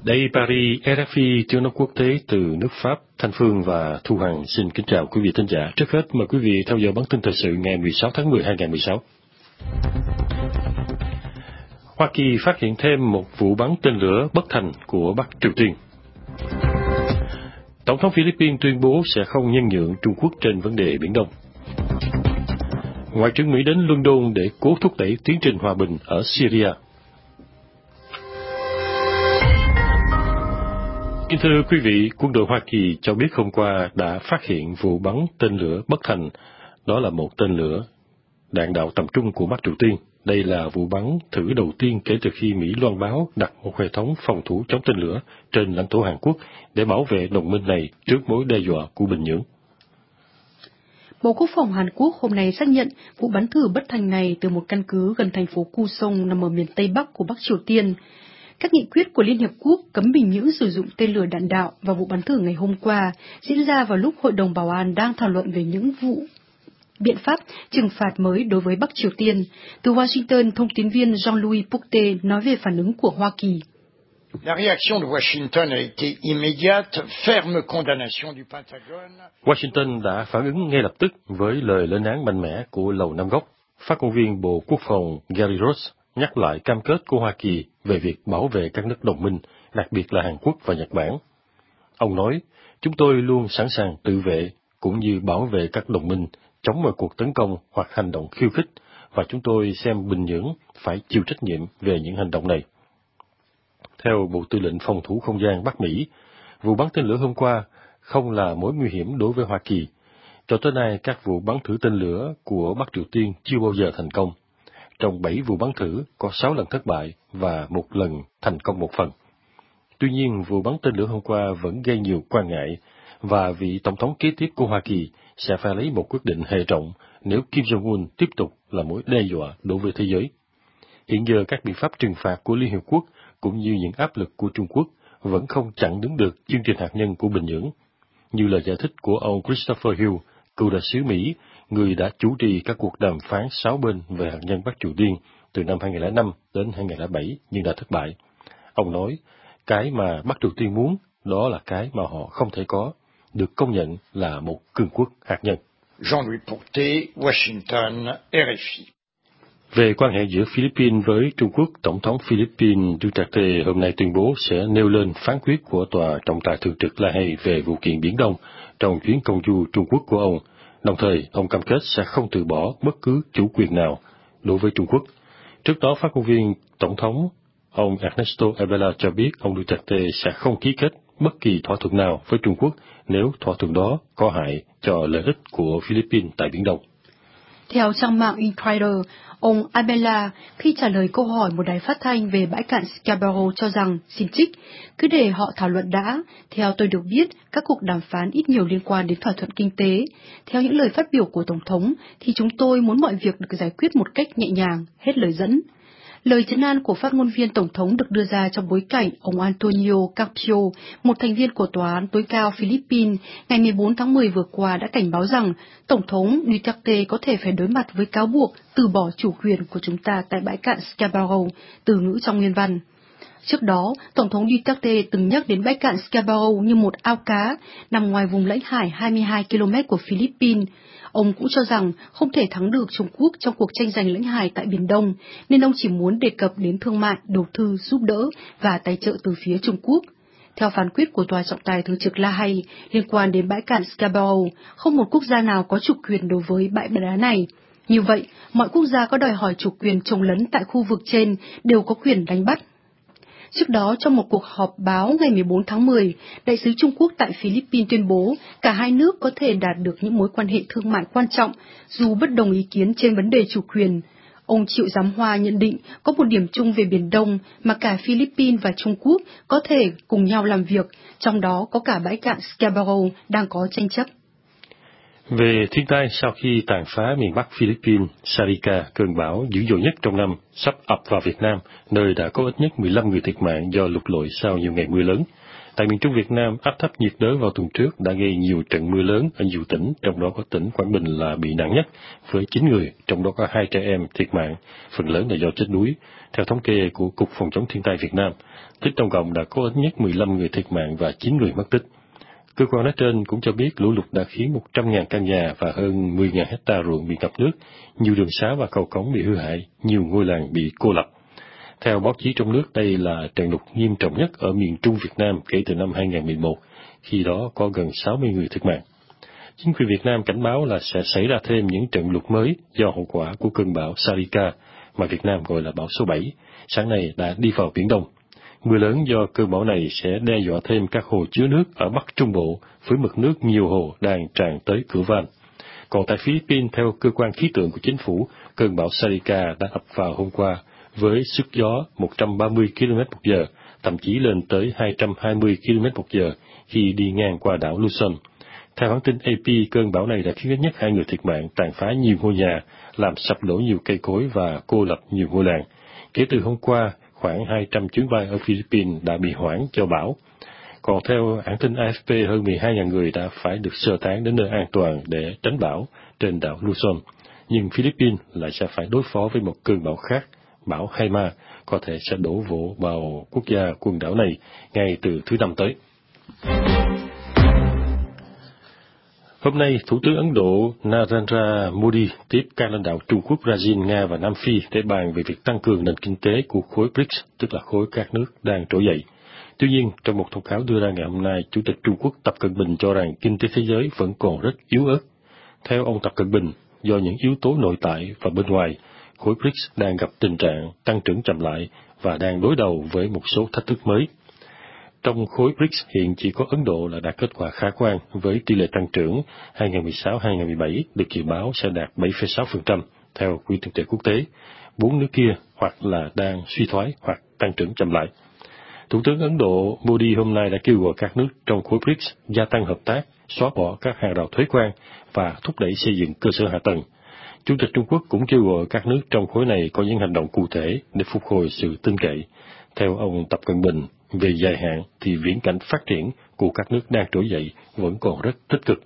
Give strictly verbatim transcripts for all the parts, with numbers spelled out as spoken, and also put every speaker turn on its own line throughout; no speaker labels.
Đây Paris, rờ ép i tiếng nói quốc tế từ nước Pháp. Thanh Phương và Thu Hằng xin kính chào quý vị thính giả. Trước hết mời quý vị theo dõi bản tin thời sự ngày mười sáu tháng mười hai hai nghìn không trăm mười sáu. Hoa Kỳ phát hiện thêm một vụ bắn tên lửa bất thành của Bắc Triều Tiên. Tổng thống Philippines tuyên bố sẽ không nhân nhượng Trung Quốc trên vấn đề Biển Đông. Ngoại trưởng Mỹ đến London để cố thúc đẩy tiến trình hòa bình ở Syria. Kính thưa quý vị, quân đội Hoa Kỳ cho biết hôm qua đã phát hiện vụ bắn tên lửa bất thành. Đó là một tên lửa đạn đạo tầm trung của Bắc Triều Tiên. Đây là vụ bắn thử đầu tiên kể từ khi Mỹ loan báo đặt một hệ thống phòng thủ chống tên lửa trên lãnh thổ Hàn Quốc để bảo vệ đồng minh này trước mối đe dọa của Bình Nhưỡng.
Bộ Quốc phòng Hàn Quốc hôm nay xác nhận vụ bắn thử bất thành này từ một căn cứ gần thành phố Kusong nằm ở miền Tây Bắc của Bắc Triều Tiên. Các nghị quyết của Liên Hiệp Quốc cấm Bình Nhưỡng sử dụng tên lửa đạn đạo và vụ bắn thử ngày hôm qua diễn ra vào lúc Hội đồng Bảo an đang thảo luận về những vụ biện pháp trừng phạt mới đối với Bắc Triều Tiên. Từ Washington, thông tín viên Jean-Louis Poctet nói về phản ứng của Hoa Kỳ.
La réaction de Washington a été immédiate, ferme condamnation du Pentagone.
Washington đã phản ứng ngay lập tức với lời lên án mạnh mẽ của Lầu Năm Góc. Phát ngôn viên Bộ Quốc phòng Gary Ross nhắc lại cam kết của Hoa Kỳ về việc bảo vệ các nước đồng minh, đặc biệt là Hàn Quốc và Nhật Bản. Ông nói, chúng tôi luôn sẵn sàng tự vệ cũng như bảo vệ các đồng minh chống mọi cuộc tấn công hoặc hành động khiêu khích, và chúng tôi xem Bình Nhưỡng phải chịu trách nhiệm về những hành động này. Theo Bộ Tư lệnh Phòng thủ Không gian Bắc Mỹ, vụ bắn tên lửa hôm qua không là mối nguy hiểm đối với Hoa Kỳ. Cho tới nay, các vụ bắn thử tên lửa của Bắc Triều Tiên chưa bao giờ thành công. Trong bảy vụ bắn thử, có sáu lần thất bại và một lần thành công một phần. Tuy nhiên, vụ bắn tên lửa hôm qua vẫn gây nhiều quan ngại, và vị Tổng thống kế tiếp của Hoa Kỳ sẽ phải lấy một quyết định hệ trọng nếu Kim Jong-un tiếp tục là mối đe dọa đối với thế giới. Hiện giờ, các biện pháp trừng phạt của Liên Hiệp Quốc cũng như những áp lực của Trung Quốc vẫn không chặn đứng được chương trình hạt nhân của Bình Nhưỡng, như là giải thích của ông Christopher Hill, cựu đại sứ Mỹ, người đã chủ trì các cuộc đàm phán sáu bên về hạt nhân Bắc Triều Tiên từ năm hai nghìn không trăm lẻ năm đến hai nghìn không trăm lẻ bảy nhưng đã thất bại. Ông nói, cái mà Bắc Triều Tiên muốn, đó là cái mà họ không thể có, được công nhận là một cường quốc hạt nhân.
Jean-Louis Poctet, Washington, rờ ép i.
Về quan hệ giữa Philippines với Trung Quốc, Tổng thống Philippines Duterte hôm nay tuyên bố sẽ nêu lên phán quyết của Tòa trọng tài thường trực La Hay về vụ kiện Biển Đông trong chuyến công du Trung Quốc của ông. Đồng thời, ông cam kết sẽ không từ bỏ bất cứ chủ quyền nào đối với Trung Quốc. Trước đó, phát ngôn viên Tổng thống, ông Ernesto Abela cho biết ông Duterte sẽ không ký kết bất kỳ thỏa thuận nào với Trung Quốc nếu thỏa thuận đó có hại cho lợi ích của Philippines tại Biển Đông.
Theo trang mạng Inquirer, ông Abela khi trả lời câu hỏi một đài phát thanh về bãi cạn Scarborough cho rằng, xin trích, cứ để họ thảo luận đã. Theo tôi được biết, các cuộc đàm phán ít nhiều liên quan đến thỏa thuận kinh tế. Theo những lời phát biểu của Tổng thống, thì chúng tôi muốn mọi việc được giải quyết một cách nhẹ nhàng, hết lời dẫn. Lời trấn an của phát ngôn viên Tổng thống được đưa ra trong bối cảnh ông Antonio Carpio, một thành viên của Tòa án tối cao Philippines, ngày mười bốn tháng mười vừa qua đã cảnh báo rằng Tổng thống Duterte có thể phải đối mặt với cáo buộc từ bỏ chủ quyền của chúng ta tại bãi cạn Scarborough, từ ngữ trong nguyên văn. Trước đó, Tổng thống Duterte từng nhắc đến bãi cạn Scarborough như một ao cá nằm ngoài vùng lãnh hải hai mươi hai ki lô mét của Philippines. Ông cũng cho rằng không thể thắng được Trung Quốc trong cuộc tranh giành lãnh hải tại Biển Đông, nên ông chỉ muốn đề cập đến thương mại, đầu tư, giúp đỡ và tài trợ từ phía Trung Quốc. Theo phán quyết của Tòa trọng tài thường trực La Hay liên quan đến bãi cạn Scarborough, không một quốc gia nào có chủ quyền đối với bãi đá này. Như vậy, mọi quốc gia có đòi hỏi chủ quyền trồng lấn tại khu vực trên đều có quyền đánh bắt. Trước đó, trong một cuộc họp báo ngày mười bốn tháng mười, Đại sứ Trung Quốc tại Philippines tuyên bố cả hai nước có thể đạt được những mối quan hệ thương mại quan trọng, dù bất đồng ý kiến trên vấn đề chủ quyền. Ông Triệu Giám Hoa nhận định có một điểm chung về Biển Đông mà cả Philippines và Trung Quốc có thể cùng nhau làm việc, trong đó có cả bãi cạn Scarborough đang có tranh chấp.
Về thiên tai, sau khi tàn phá miền Bắc Philippines, Sarika, cơn bão dữ dội nhất trong năm, sắp ập vào Việt Nam, nơi đã có ít nhất mười lăm người thiệt mạng do lụt lội sau nhiều ngày mưa lớn. Tại miền Trung Việt Nam, áp thấp nhiệt đới vào tuần trước đã gây nhiều trận mưa lớn ở nhiều tỉnh, trong đó có tỉnh Quảng Bình là bị nặng nhất, với chín người, trong đó có hai trẻ em thiệt mạng, phần lớn là do chết đuối. Theo thống kê của Cục Phòng chống thiên tai Việt Nam, tính tổng cộng đã có ít nhất mười lăm người thiệt mạng và chín người mất tích. Cơ quan nói trên cũng cho biết lũ lụt đã khiến một trăm nghìn căn nhà và hơn mười nghìn hecta ruộng bị ngập nước, nhiều đường xá và cầu cống bị hư hại, nhiều ngôi làng bị cô lập. Theo báo chí trong nước, đây là trận lụt nghiêm trọng nhất ở miền Trung Việt Nam kể từ năm hai nghìn không trăm mười một, khi đó có gần sáu mươi người thiệt mạng. Chính quyền Việt Nam cảnh báo là sẽ xảy ra thêm những trận lụt mới do hậu quả của cơn bão Sarika, mà Việt Nam gọi là bão số bảy, sáng nay đã đi vào Biển Đông. Mưa lớn do cơn bão này sẽ đe dọa thêm các hồ chứa nước ở Bắc Trung Bộ, với mực nước nhiều hồ đang tràn tới cửa van. Còn tại Philippines, theo cơ quan khí tượng của chính phủ, cơn bão Sarika đã ập vào hôm qua với sức gió một trăm ba mươi ki lô mét một giờ, thậm chí lên tới hai trăm hai mươi ki lô mét một giờ khi đi ngang qua đảo Luzon. Theo hãng tin a pê, cơn bão này đã khiến ít nhất hai người thiệt mạng, tàn phá nhiều ngôi nhà, làm sập đổ nhiều cây cối và cô lập nhiều ngôi làng. Kể từ hôm qua, khoảng hai trăm chuyến bay ở Philippines đã bị hoãn do bão. Còn theo hãng tin a ép pê, hơn mười hai nghìn người đã phải được sơ tán đến nơi an toàn để tránh bão trên đảo Luzon. Nhưng Philippines lại sẽ phải đối phó với một cơn bão khác, bão Haima, có thể sẽ đổ vỗ vào quốc gia quần đảo này ngay từ thứ Năm tới. Hôm nay, Thủ tướng Ấn Độ Narendra Modi tiếp các lãnh đạo Trung Quốc, Brazil, Nga và Nam Phi để bàn về việc tăng cường nền kinh tế của khối bê rê i xê, tức là khối các nước đang trỗi dậy. Tuy nhiên, trong một thông cáo đưa ra ngày hôm nay, Chủ tịch Trung Quốc Tập Cận Bình cho rằng kinh tế thế giới vẫn còn rất yếu ớt. Theo ông Tập Cận Bình, do những yếu tố nội tại và bên ngoài, khối bê rê i xê đang gặp tình trạng tăng trưởng chậm lại và đang đối đầu với một số thách thức mới. Trong khối bê rê i xê hiện chỉ có Ấn Độ là đạt kết quả khả quan với tỷ lệ tăng trưởng hai nghìn không trăm mười sáu đến hai nghìn không trăm mười bảy được dự báo sẽ đạt bảy phẩy sáu phần trăm theo Quỹ tiền tệ quốc tế. Bốn nước kia hoặc là đang suy thoái hoặc tăng trưởng chậm lại. Thủ tướng Ấn Độ Modi hôm nay đã kêu gọi các nước trong khối bê rê i xê gia tăng hợp tác, xóa bỏ các hàng rào thuế quan và thúc đẩy xây dựng cơ sở hạ tầng. Chủ tịch Trung Quốc cũng kêu gọi các nước trong khối này có những hành động cụ thể để phục hồi sự tin cậy. Theo ông Tập Cận Bình, về dài hạn thì viễn cảnh phát triển của các nước đang trỗi dậy vẫn còn rất tích cực.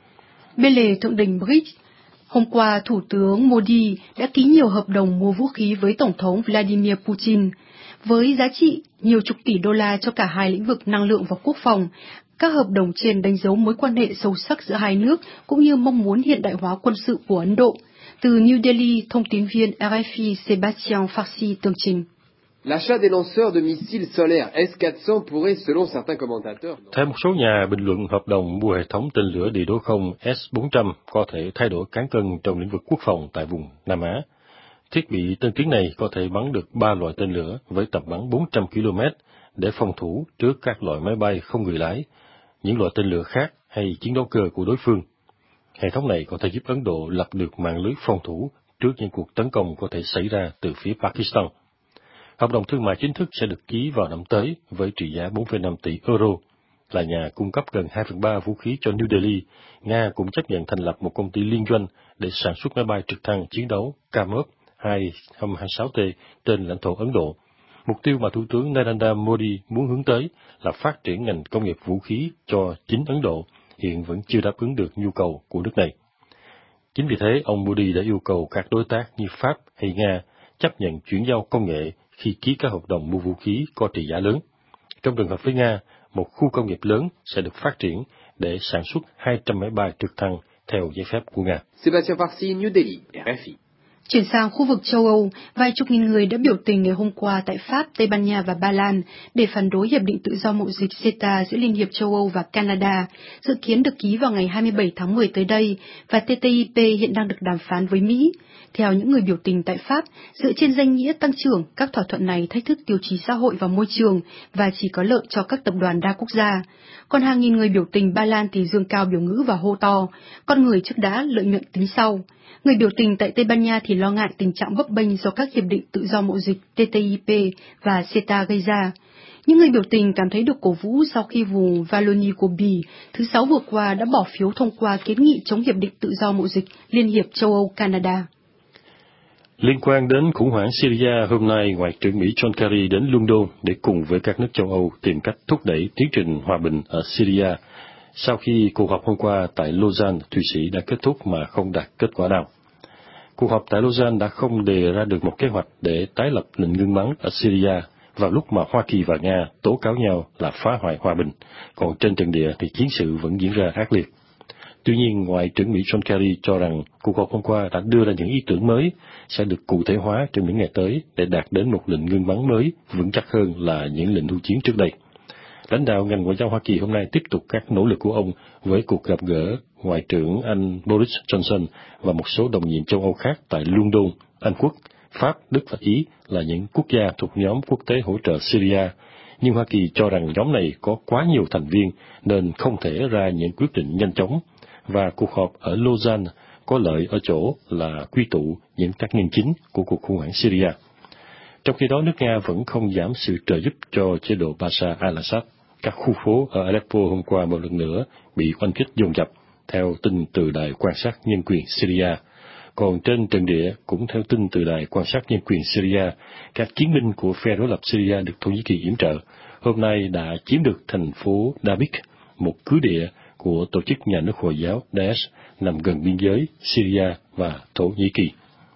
Bên lề thượng đỉnh bê rê i xê, hôm qua Thủ tướng Modi đã ký nhiều hợp đồng mua vũ khí với Tổng thống Vladimir Putin, với giá trị nhiều chục tỷ đô la cho cả hai lĩnh vực năng lượng và quốc phòng. Các hợp đồng trên đánh dấu mối quan hệ sâu sắc giữa hai nước cũng như mong muốn hiện đại hóa quân sự của Ấn Độ. Từ New Delhi, thông tín viên rờ ép i Sébastien Farsi tường trình.
L'achat des lanceurs de missiles solaires S quatre cents pourrait, selon certains commentateurs...
Theo một số nhà bình luận, hợp đồng mua hệ thống tên lửa địa đối không S bốn trăm có thể thay đổi cán cân trong lĩnh vực quốc phòng tại vùng Nam Á. Thiết bị tân tiến này có thể bắn được ba loại tên lửa với tầm bắn bốn trăm ki lô mét để phòng thủ trước các loại máy bay không người lái, những loại tên lửa khác hay chiến đấu cơ của đối phương. Hệ thống này có thể giúp Ấn Độ lập được mạng lưới phòng thủ trước những cuộc tấn công có thể xảy ra từ phía Pakistan. Hợp đồng thương mại chính thức sẽ được ký vào năm tới với trị giá bốn phẩy năm tỷ euro. Là nhà cung cấp gần hai phần ba vũ khí cho New Delhi, Nga cũng chấp nhận thành lập một công ty liên doanh để sản xuất máy bay trực thăng chiến đấu Kamov hai không hai sáu T trên lãnh thổ Ấn Độ. Mục tiêu mà Thủ tướng Narendra Modi muốn hướng tới là phát triển ngành công nghiệp vũ khí cho chính Ấn Độ, hiện vẫn chưa đáp ứng được nhu cầu của nước này. Chính vì thế, ông Modi đã yêu cầu các đối tác như Pháp hay Nga chấp nhận chuyển giao công nghệ khi ký các hợp đồng mua vũ khí có trị giá lớn. Trong trường hợp với Nga, một khu công nghiệp lớn sẽ được phát triển để sản xuất hai trăm máy bay trực thăng theo giấy phép của Nga.
Sébastien Farsi, New Delhi, rờ ép i.
Chuyển sang khu vực châu Âu, vài chục nghìn người đã biểu tình ngày hôm qua tại Pháp, Tây Ban Nha và Ba Lan để phản đối hiệp định tự do mậu dịch xê e tê a giữa Liên hiệp châu Âu và Canada, dự kiến được ký vào ngày hai mươi bảy tháng mười tới đây, và tê tê i pê hiện đang được đàm phán với Mỹ. Theo những người biểu tình tại Pháp, dựa trên danh nghĩa tăng trưởng, các thỏa thuận này thách thức tiêu chí xã hội và môi trường và chỉ có lợi cho các tập đoàn đa quốc gia. Còn hàng nghìn người biểu tình Ba Lan thì dương cao biểu ngữ và hô to, con người trước đã, lợi nhuận tính sau. Người biểu tình tại Tây Ban Nha thì lo ngại tình trạng bấp bênh do các hiệp định tự do mậu dịch tê tê i pê và xê e tê a gây ra. Những người biểu tình cảm thấy được cổ vũ sau khi vùng Wallonie của Bỉ thứ Sáu vừa qua đã bỏ phiếu thông qua kiến nghị chống hiệp định tự do mậu dịch Liên hiệp châu Âu-Canada.
Liên quan đến khủng hoảng Syria, hôm nay Ngoại trưởng Mỹ John Kerry đến London để cùng với các nước châu Âu tìm cách thúc đẩy tiến trình hòa bình ở Syria, sau khi cuộc họp hôm qua tại Lausanne, Thụy Sĩ đã kết thúc mà không đạt kết quả nào. Cuộc họp tại Lausanne đã không đề ra được một kế hoạch để tái lập lệnh ngưng bắn ở Syria vào lúc mà Hoa Kỳ và Nga tố cáo nhau là phá hoại hòa bình, còn trên trận địa thì chiến sự vẫn diễn ra ác liệt. Tuy nhiên, Ngoại trưởng Mỹ John Kerry cho rằng cuộc họp hôm qua đã đưa ra những ý tưởng mới sẽ được cụ thể hóa trong những ngày tới để đạt đến một lệnh ngưng bắn mới vững chắc hơn là những lệnh hưu chiến trước đây. Lãnh đạo ngành ngoại giao Hoa Kỳ hôm nay tiếp tục các nỗ lực của ông với cuộc gặp gỡ Ngoại trưởng Anh Boris Johnson và một số đồng nhiệm châu Âu khác tại London, Anh Quốc, Pháp, Đức và Ý là những quốc gia thuộc nhóm quốc tế hỗ trợ Syria. Nhưng Hoa Kỳ cho rằng nhóm này có quá nhiều thành viên nên không thể ra những quyết định nhanh chóng. Và cuộc họp ở Lausanne có lợi ở chỗ là quy tụ những tác nhân chính của cuộc khủng hoảng Syria. Trong khi đó, nước Nga vẫn không giảm sự trợ giúp cho chế độ Bashar al-Assad. Các khu phố ở Aleppo hôm qua một lần nữa bị oanh kích dồn dập, theo tin từ Đài quan sát nhân quyền Syria. Còn trên trận địa, cũng theo tin từ Đài quan sát nhân quyền Syria, các chiến binh của phe đối lập Syria được Thổ Nhĩ Kỳ yểm trợ, hôm nay đã chiếm được thành phố Dabiq, một cứ địa của tổ chức nhà nước Hồi giáo Daesh nằm gần biên giới Syria và Thổ Nhĩ Kỳ.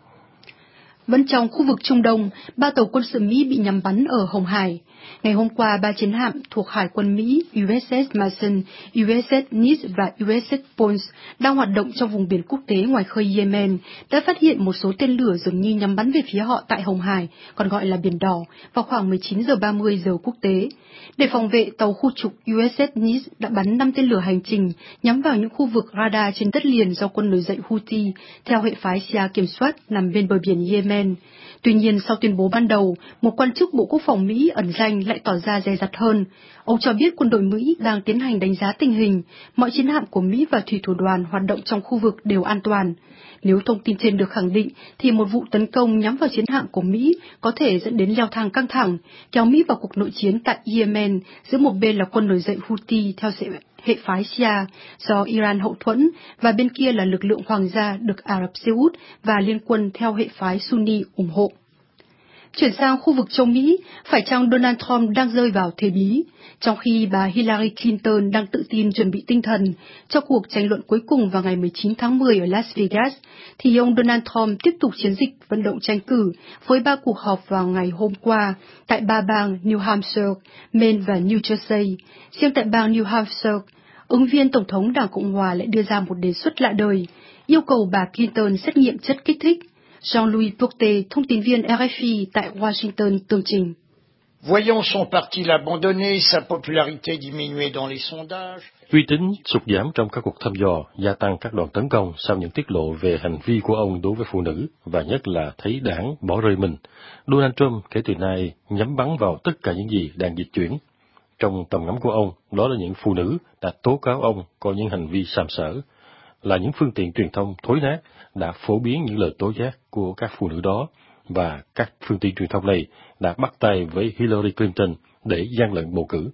Vẫn trong khu vực Trung Đông, ba tàu quân sự Mỹ bị nhắm bắn ở Hồng Hải. Ngày hôm qua, ba chiến hạm thuộc Hải quân Mỹ u ét ét Mason, u ét ét Nimitz và u ét ét Pons đang hoạt động trong vùng biển quốc tế ngoài khơi Yemen đã phát hiện một số tên lửa dường như nhắm bắn về phía họ tại Hồng Hải, còn gọi là Biển Đỏ, vào khoảng mười chín giờ ba mươi giờ quốc tế. Để phòng vệ, tàu khu trục u ét ét Nimitz đã bắn năm tên lửa hành trình nhắm vào những khu vực radar trên đất liền do quân nổi dậy Houthi theo hệ phái Shia kiểm soát nằm bên bờ biển Yemen. Tuy nhiên, sau tuyên bố ban đầu, một quan chức Bộ Quốc phòng Mỹ ẩn danh lại tỏ ra dè dặt hơn. Ông cho biết quân đội Mỹ đang tiến hành đánh giá tình hình, mọi chiến hạm của Mỹ và thủy thủ đoàn hoạt động trong khu vực đều an toàn. Nếu thông tin trên được khẳng định, thì một vụ tấn công nhắm vào chiến hạm của Mỹ có thể dẫn đến leo thang căng thẳng, kéo Mỹ vào cuộc nội chiến tại Yemen giữa một bên là quân nổi dậy Houthi theo hệ phái Shia do Iran hậu thuẫn và bên kia là lực lượng hoàng gia được Ả Rập Xê Út và liên quân theo hệ phái Sunni ủng hộ. Chuyển sang khu vực châu Mỹ, phải chăng Donald Trump đang rơi vào thế bí? Trong khi bà Hillary Clinton đang tự tin chuẩn bị tinh thần cho cuộc tranh luận cuối cùng vào ngày mười chín tháng mười ở Las Vegas, thì ông Donald Trump tiếp tục chiến dịch vận động tranh cử với ba cuộc họp vào ngày hôm qua tại ba bang New Hampshire, Maine và New Jersey. Riêng tại bang New Hampshire, ứng viên Tổng thống Đảng Cộng Hòa lại đưa ra một đề xuất lạ đời, yêu cầu bà Clinton xét nghiệm chất kích thích. Jean-Louis Porté, thông tin viên R F I tại Washington tường trình.
Voyant son parti l'abandonner, sa popularité diminuer dans les sondages.
Uy tín sụt giảm trong các cuộc thăm dò, gia tăng các đòn tấn công sau những tiết lộ về hành vi của ông đối với phụ nữ, và nhất là thấy đảng bỏ rơi mình. Donald Trump kể từ nay nhắm bắn vào tất cả những gì đang dịch chuyển. Trong tầm ngắm của ông, đó là những phụ nữ đã tố cáo ông có những hành vi sàm sỡ, là những phương tiện truyền thông thối nát đã phổ biến những lời tố giác của các phụ nữ đó, và các phương tiện truyền thông này đã bắt tay với Hillary Clinton để gian lận bầu cử.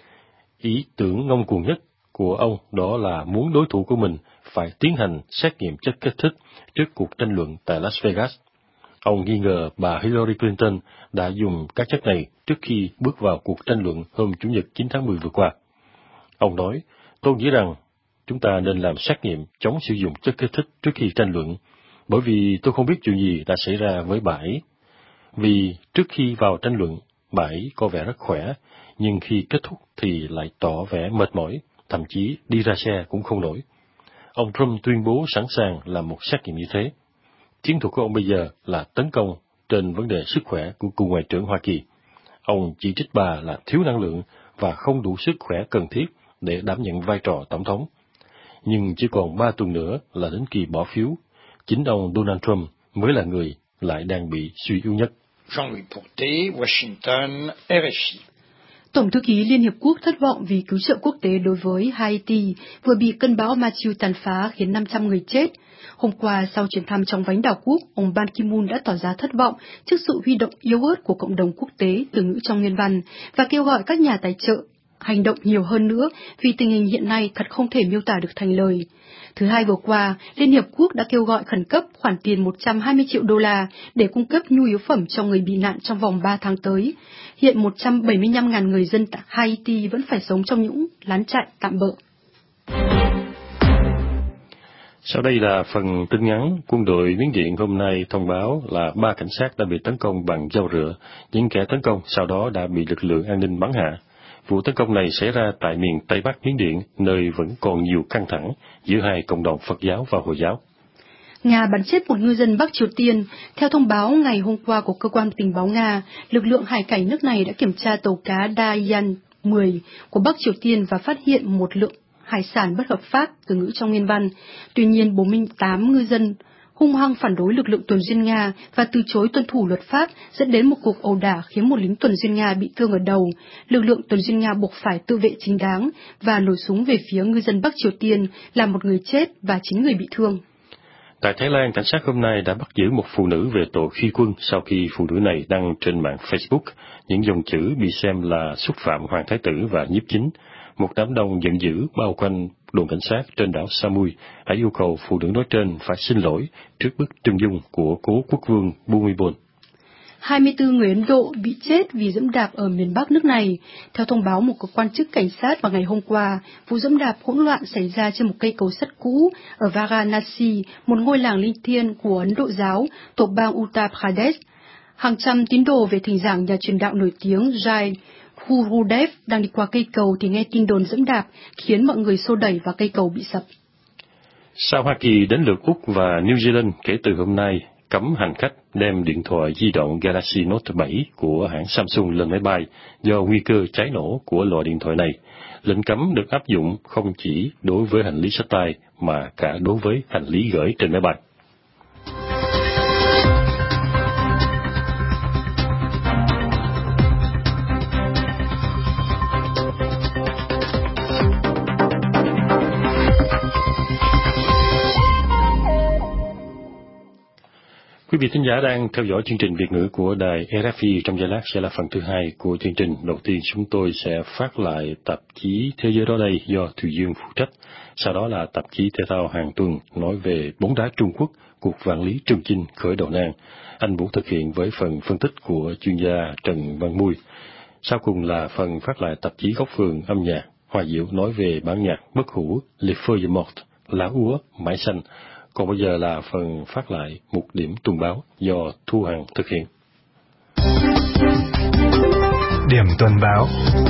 Ý tưởng ngông cuồng nhất của ông đó là muốn đối thủ của mình phải tiến hành xét nghiệm chất kích thích trước cuộc tranh luận tại Las Vegas. Ông nghi ngờ bà Hillary Clinton đã dùng các chất này trước khi bước vào cuộc tranh luận hôm Chủ nhật chín tháng mười vừa qua. Ông nói, tôi nghĩ rằng chúng ta nên làm xét nghiệm chống sử dụng chất kích thích trước khi tranh luận, bởi vì tôi không biết chuyện gì đã xảy ra với bà ấy. Vì trước khi vào tranh luận, bà ấy có vẻ rất khỏe, nhưng khi kết thúc thì lại tỏ vẻ mệt mỏi, thậm chí đi ra xe cũng không nổi. Ông Trump tuyên bố sẵn sàng làm một xét nghiệm như thế. Chiến thuật của ông bây giờ là tấn công trên vấn đề sức khỏe của cựu Ngoại trưởng Hoa Kỳ. Ông chỉ trích bà là thiếu năng lượng và không đủ sức khỏe cần thiết để đảm nhận vai trò tổng thống. Nhưng chỉ còn ba tuần nữa là đến kỳ bỏ phiếu, chính ông Donald Trump mới là người lại đang bị suy yếu nhất.
Jean-Louis Porté, Washington, R F I.
Tổng thư ký Liên Hiệp Quốc thất vọng vì cứu trợ quốc tế đối với Haiti vừa bị cơn bão Matthew tàn phá khiến năm trăm người chết. Hôm qua, sau chuyến thăm trong vánh đảo quốc, ông Ban Ki-moon đã tỏ ra thất vọng trước sự huy động yếu ớt của cộng đồng quốc tế từ ngữ trong nguyên văn và kêu gọi các nhà tài trợ hành động nhiều hơn nữa vì tình hình hiện nay thật không thể miêu tả được thành lời. Thứ hai vừa qua, Liên Hiệp Quốc đã kêu gọi khẩn cấp khoản tiền một trăm hai mươi triệu đô la để cung cấp nhu yếu phẩm cho người bị nạn trong vòng ba tháng tới. Hiện một trăm bảy mươi lăm nghìn người dân tại Haiti vẫn phải sống trong những lán trại tạm bợ.
Sau đây là phần tin ngắn. Quân đội Miến Điện hôm nay thông báo là ba cảnh sát đã bị tấn công bằng dao rựa. Những kẻ tấn công sau đó đã bị lực lượng an ninh bắn hạ. Vụ tấn công này xảy ra tại miền Tây Bắc Miến Điện, nơi vẫn còn nhiều căng thẳng giữa hai cộng đồng Phật giáo và Hồi giáo.
Nga bắn chết một ngư dân Bắc Triều Tiên. Theo thông báo ngày hôm qua của cơ quan tình báo Nga, lực lượng hải cảnh nước này đã kiểm tra tàu cá Dayan mười của Bắc Triều Tiên và phát hiện một lượng hải sản bất hợp pháp, từ ngữ trong nguyên văn. Tuy nhiên, bốn mươi tám ngư dân hung hăng phản đối lực lượng tuần duyên Nga và từ chối tuân thủ luật pháp, dẫn đến một cuộc ẩu đả khiến một lính tuần duyên Nga bị thương ở đầu. Lực lượng tuần duyên Nga buộc phải tự vệ chính đáng và nổ súng về phía ngư dân Bắc Triều Tiên, làm một người chết và chín người bị thương.
Tại Thái Lan, cảnh sát hôm nay đã bắt giữ một phụ nữ về tội khi quân sau khi phụ nữ này đăng trên mạng Facebook những dòng chữ bị xem là xúc phạm Hoàng Thái Tử và nhiếp chính. Một đám đông giận dữ bao quanh đồn cảnh sát trên đảo Samui đã yêu cầu phụ nữ nói trên phải xin lỗi trước bức chân dung của cố quốc vương Bhumibol.
hai mươi tư người Ấn Độ bị chết vì giẫm đạp ở miền Bắc nước này. Theo thông báo một quan chức cảnh sát vào ngày hôm qua, vụ giẫm đạp hỗn loạn xảy ra trên một cây cầu sắt cũ ở Varanasi, một ngôi làng linh thiêng của Ấn Độ giáo, thuộc bang Uttar Pradesh. Hàng trăm tín đồ về thỉnh giảng nhà truyền đạo nổi tiếng Jai Gurudev đang đi qua cây cầu thì nghe tin đồn giẫm đạp, khiến mọi người xô đẩy và cây cầu bị sập.
Sau Hoa Kỳ đến lượt Úc và New Zealand kể từ hôm nay, cấm hành khách đem điện thoại di động Galaxy Note bảy của hãng Samsung lên máy bay do nguy cơ cháy nổ của loại điện thoại này. Lệnh cấm được áp dụng không chỉ đối với hành lý xách tay mà cả đối với hành lý gửi trên máy bay. Quý vị thính giả đang theo dõi chương trình Việt ngữ của đài rờ ép i. Trong giây lát sẽ là phần thứ hai của chương trình. Đầu tiên chúng tôi sẽ phát lại tạp chí Thế giới đó đây do Thùy Dương phụ trách. Sau đó là tạp chí Thể thao hàng tuần nói về bóng đá Trung Quốc, cuộc vạn lý Trường Chinh khởi đầu nan. Anh Vũ thực hiện với phần phân tích của chuyên gia Trần Văn Mui. Sau cùng là phần phát lại tạp chí Góc Phường âm nhạc. Hoa Diệu nói về bản nhạc bất hủ Les Feuilles Mortes, lá úa mãi xanh. Còn bây giờ là phần phát lại một điểm tuần báo do Thu Hằng thực hiện.
Điểm tuần báo.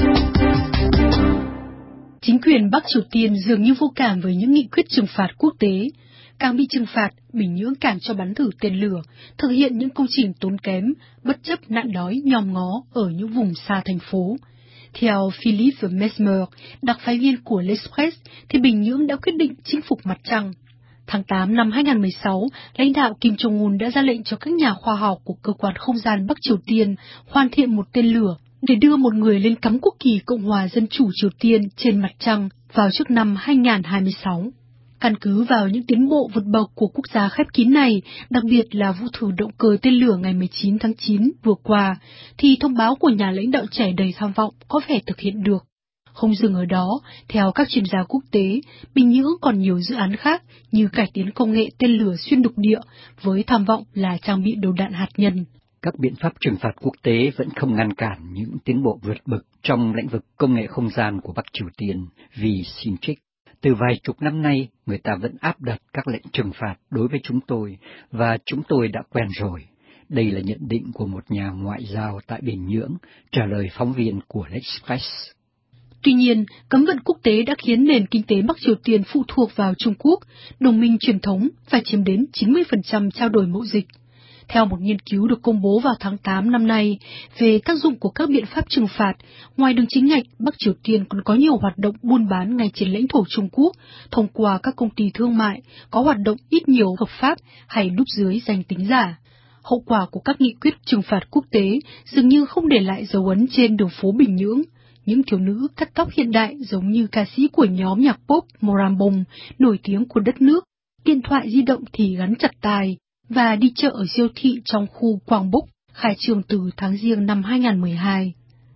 Chính quyền Bắc Triều Tiên dường như vô cảm với những nghị quyết trừng phạt quốc tế. Càng bị trừng phạt, Bình Nhưỡng càng cho bắn thử tên lửa, thực hiện những công trình tốn kém, bất chấp nạn đói nhòm ngó ở những vùng xa thành phố. Theo Philippe Mesmer, đặc phái viên của L'Express, thì Bình Nhưỡng đã quyết định chinh phục mặt trăng. Tháng tám năm hai nghìn không trăm mười sáu, lãnh đạo Kim Jong-un đã ra lệnh cho các nhà khoa học của cơ quan không gian Bắc Triều Tiên hoàn thiện một tên lửa để đưa một người lên cắm quốc kỳ Cộng hòa Dân chủ Triều Tiên trên mặt trăng vào trước năm hai nghìn không trăm hai mươi sáu. Căn cứ vào những tiến bộ vượt bậc của quốc gia khép kín này, đặc biệt là vụ thử động cơ tên lửa ngày mười chín tháng chín vừa qua, thì thông báo của nhà lãnh đạo trẻ đầy tham vọng có vẻ thực hiện được. Không dừng ở đó, theo các chuyên gia quốc tế, Bình Nhưỡng còn nhiều dự án khác như cải tiến công nghệ tên lửa xuyên lục địa với tham vọng là trang bị đầu đạn hạt nhân.
Các biện pháp trừng phạt quốc tế vẫn không ngăn cản những tiến bộ vượt bậc trong lĩnh vực công nghệ không gian của Bắc Triều Tiên vì xin trích. Từ vài chục năm nay, người ta vẫn áp đặt các lệnh trừng phạt đối với chúng tôi và chúng tôi đã quen rồi. Đây là nhận định của một nhà ngoại giao tại Bình Nhưỡng, trả lời phóng viên của L'Express.
Tuy nhiên, cấm vận quốc tế đã khiến nền kinh tế Bắc Triều Tiên phụ thuộc vào Trung Quốc, đồng minh truyền thống, phải chiếm đến chín mươi phần trăm trao đổi mậu dịch. Theo một nghiên cứu được công bố vào tháng tám năm nay về tác dụng của các biện pháp trừng phạt, ngoài đường chính ngạch, Bắc Triều Tiên còn có nhiều hoạt động buôn bán ngay trên lãnh thổ Trung Quốc thông qua các công ty thương mại có hoạt động ít nhiều hợp pháp hay núp dưới danh tính giả. Hậu quả của các nghị quyết trừng phạt quốc tế dường như không để lại dấu ấn trên đường phố Bình Nhưỡng. Những thiếu nữ cắt tóc hiện đại giống như ca sĩ của nhóm nhạc pop Morambong, nổi tiếng của đất nước, điện thoại di động thì gắn chặt tai, và đi chợ ở siêu thị trong khu Quang Búc, khai trương từ tháng Giêng năm hai nghìn không trăm mười hai.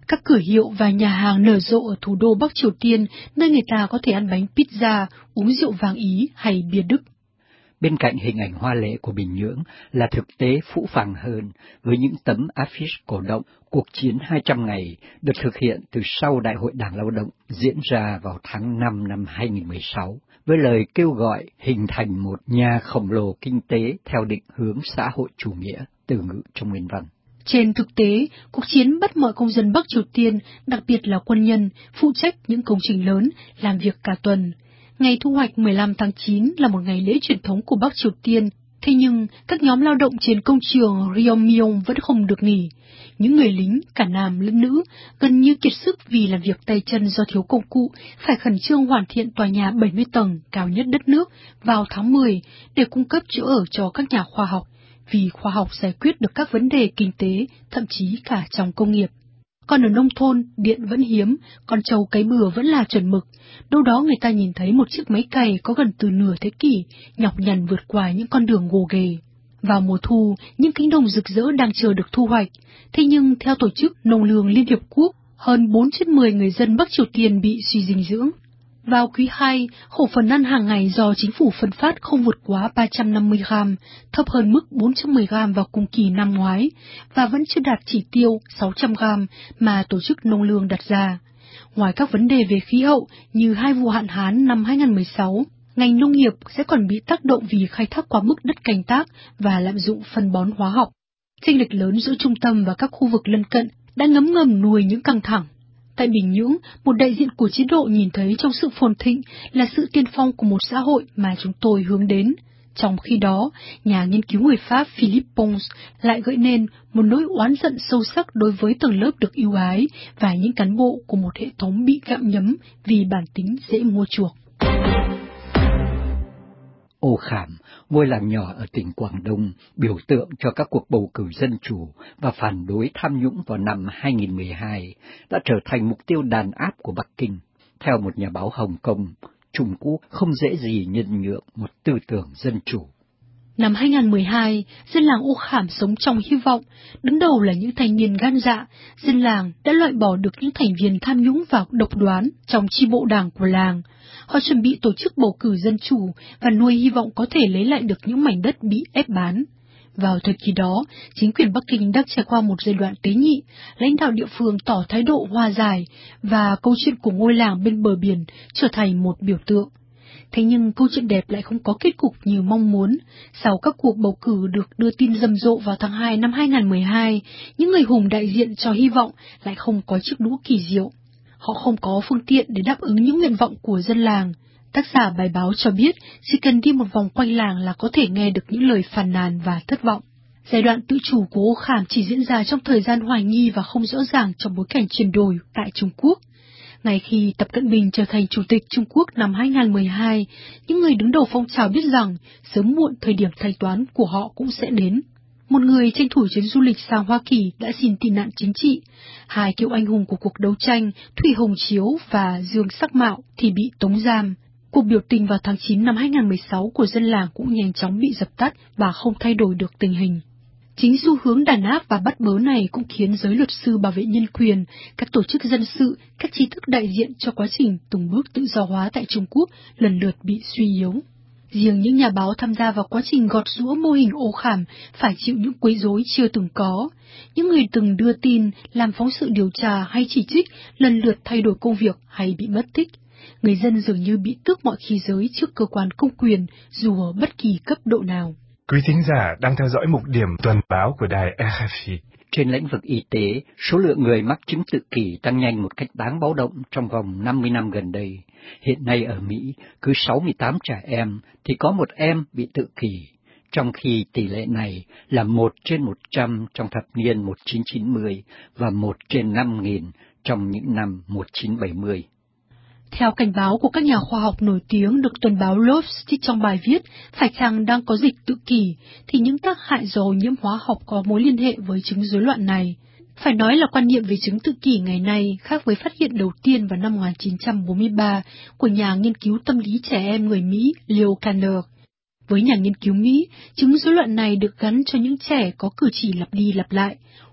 Các cửa hiệu và nhà hàng nở rộ ở thủ đô Bắc Triều Tiên, nơi người ta có thể ăn bánh pizza, uống rượu vang Ý hay bia Đức.
Bên cạnh hình ảnh hoa lệ của Bình Nhưỡng là thực tế phũ phàng hơn với những tấm affiche cổ động cuộc chiến hai trăm ngày được thực hiện từ sau Đại hội Đảng Lao động diễn ra vào tháng năm năm hai nghìn không trăm mười sáu, với lời kêu gọi hình thành một nhà khổng lồ kinh tế theo định hướng xã hội chủ nghĩa, từ ngữ trong nguyên văn.
Trên thực tế, cuộc chiến bắt mọi công dân Bắc Triều Tiên, đặc biệt là quân nhân, phụ trách những công trình lớn, làm việc cả tuần. Ngày thu hoạch mười lăm tháng chín là một ngày lễ truyền thống của Bắc Triều Tiên, thế nhưng các nhóm lao động trên công trường Ryomyeong vẫn không được nghỉ. Những người lính, cả nam lẫn nữ, gần như kiệt sức vì làm việc tay chân do thiếu công cụ, phải khẩn trương hoàn thiện tòa nhà bảy mươi tầng cao nhất đất nước vào tháng mười để cung cấp chỗ ở cho các nhà khoa học, vì khoa học giải quyết được các vấn đề kinh tế, thậm chí cả trong công nghiệp. Còn ở nông thôn, điện vẫn hiếm, con trâu cấy bừa vẫn là chuẩn mực. Đâu đó người ta nhìn thấy một chiếc máy cày có gần từ nửa thế kỷ, nhọc nhằn vượt qua những con đường gồ ghề. Vào mùa thu, những cánh đồng rực rỡ đang chờ được thu hoạch. Thế nhưng theo Tổ chức Nông lương Liên Hiệp Quốc, hơn bốn trên mười người dân Bắc Triều Tiên bị suy dinh dưỡng. Vào quý hai, khẩu phần ăn hàng ngày do chính phủ phân phát không vượt quá ba trăm năm mươi gram, thấp hơn mức bốn trăm mười gram vào cùng kỳ năm ngoái, và vẫn chưa đạt chỉ tiêu sáu trăm gram mà Tổ chức Nông lương đặt ra. Ngoài các vấn đề về khí hậu như hai vụ hạn hán năm hai nghìn không trăm mười sáu, ngành nông nghiệp sẽ còn bị tác động vì khai thác quá mức đất canh tác và lạm dụng phân bón hóa học. Chênh lệch lớn giữa trung tâm và các khu vực lân cận đã ngấm ngầm nuôi những căng thẳng. Tại Bình Nhưỡng, một đại diện của chế độ nhìn thấy trong sự phồn thịnh là sự tiên phong của một xã hội mà chúng tôi hướng đến. Trong khi đó, nhà nghiên cứu người Pháp Philippe Pons lại gợi nên một nỗi oán giận sâu sắc đối với tầng lớp được ưu ái và những cán bộ của một hệ thống bị gặm nhấm vì bản tính dễ mua chuộc.
Ô Khảm, ngôi làng nhỏ ở tỉnh Quảng Đông, biểu tượng cho các cuộc bầu cử dân chủ và phản đối tham nhũng vào năm hai nghìn không trăm mười hai, đã trở thành mục tiêu đàn áp của Bắc Kinh. Theo một nhà báo Hồng Kông, Trung Quốc không dễ gì nhân nhượng một tư tưởng dân chủ.
Năm hai nghìn không trăm mười hai, dân làng Ô Khảm sống trong hy vọng, đứng đầu là những thanh niên gan dạ. Dân làng đã loại bỏ được những thành viên tham nhũng và độc đoán trong chi bộ đảng của làng. Họ chuẩn bị tổ chức bầu cử dân chủ và nuôi hy vọng có thể lấy lại được những mảnh đất bị ép bán. Vào thời kỳ đó, chính quyền Bắc Kinh đang trải qua một giai đoạn tế nhị, lãnh đạo địa phương tỏ thái độ hòa giải, và câu chuyện của ngôi làng bên bờ biển trở thành một biểu tượng. Thế nhưng câu chuyện đẹp lại không có kết cục như mong muốn. Sau các cuộc bầu cử được đưa tin rầm rộ vào tháng hai năm hai nghìn không trăm mười hai, những người hùng đại diện cho hy vọng lại không có chiếc đũa kỳ diệu. Họ không có phương tiện để đáp ứng những nguyện vọng của dân làng. Tác giả bài báo cho biết chỉ cần đi một vòng quanh làng là có thể nghe được những lời phàn nàn và thất vọng. Giai đoạn tự chủ của Ô Khảm chỉ diễn ra trong thời gian hoài nghi và không rõ ràng trong bối cảnh chuyển đổi tại Trung Quốc. Ngay khi Tập Cận Bình trở thành Chủ tịch Trung Quốc năm hai nghìn không trăm mười hai, những người đứng đầu phong trào biết rằng sớm muộn thời điểm thanh toán của họ cũng sẽ đến. Một người tranh thủ chuyến du lịch sang Hoa Kỳ đã xin tị nạn chính trị. Hai cựu anh hùng của cuộc đấu tranh, Thủy Hồng Chiếu và Dương Sắc Mạo thì bị tống giam. Cuộc biểu tình vào tháng chín năm hai nghìn không trăm mười sáu của dân làng cũng nhanh chóng bị dập tắt và không thay đổi được tình hình. Chính xu hướng đàn áp và bắt bớ này cũng khiến giới luật sư bảo vệ nhân quyền, các tổ chức dân sự, các trí thức đại diện cho quá trình từng bước tự do hóa tại Trung Quốc lần lượt bị suy yếu. Riêng những nhà báo tham gia vào quá trình gọt giũa mô hình Ô Khảm phải chịu những quấy rối chưa từng có. Những người từng đưa tin, làm phóng sự điều tra hay chỉ trích lần lượt thay đổi công việc hay bị mất tích. Người dân dường như bị tước mọi khí giới trước cơ quan công quyền, dù ở bất kỳ cấp độ nào.
Quý thính giả đang theo dõi mục điểm tuần báo của đài rờ ép i.
Trên lĩnh vực y tế, số lượng người mắc chứng tự kỷ tăng nhanh một cách đáng báo động trong vòng năm mươi năm gần đây. Hiện nay ở Mỹ, cứ sáu mươi tám trẻ em thì có một em bị tự kỷ, trong khi tỷ lệ này là một trên một trăm trong thập niên một nghìn chín trăm chín mươi và một trên năm nghìn trong những năm một nghìn chín trăm bảy mươi.
Theo cảnh báo của các nhà khoa học nổi tiếng được tuần báo Lobs trích trong bài viết phải chăng đang có dịch tự kỷ, thì những tác hại do ô nhiễm hóa học có mối liên hệ với chứng rối loạn này. Phải nói là quan niệm về chứng tự kỷ ngày nay khác với phát hiện đầu tiên vào năm một nghìn chín trăm bốn mươi ba của nhà nghiên cứu tâm lý trẻ em người Mỹ Leo Kanner. Với nhà nghiên cứu Mỹ, chứng rối loạn này được gắn cho những trẻ có cử chỉ lặp đi lặp lại,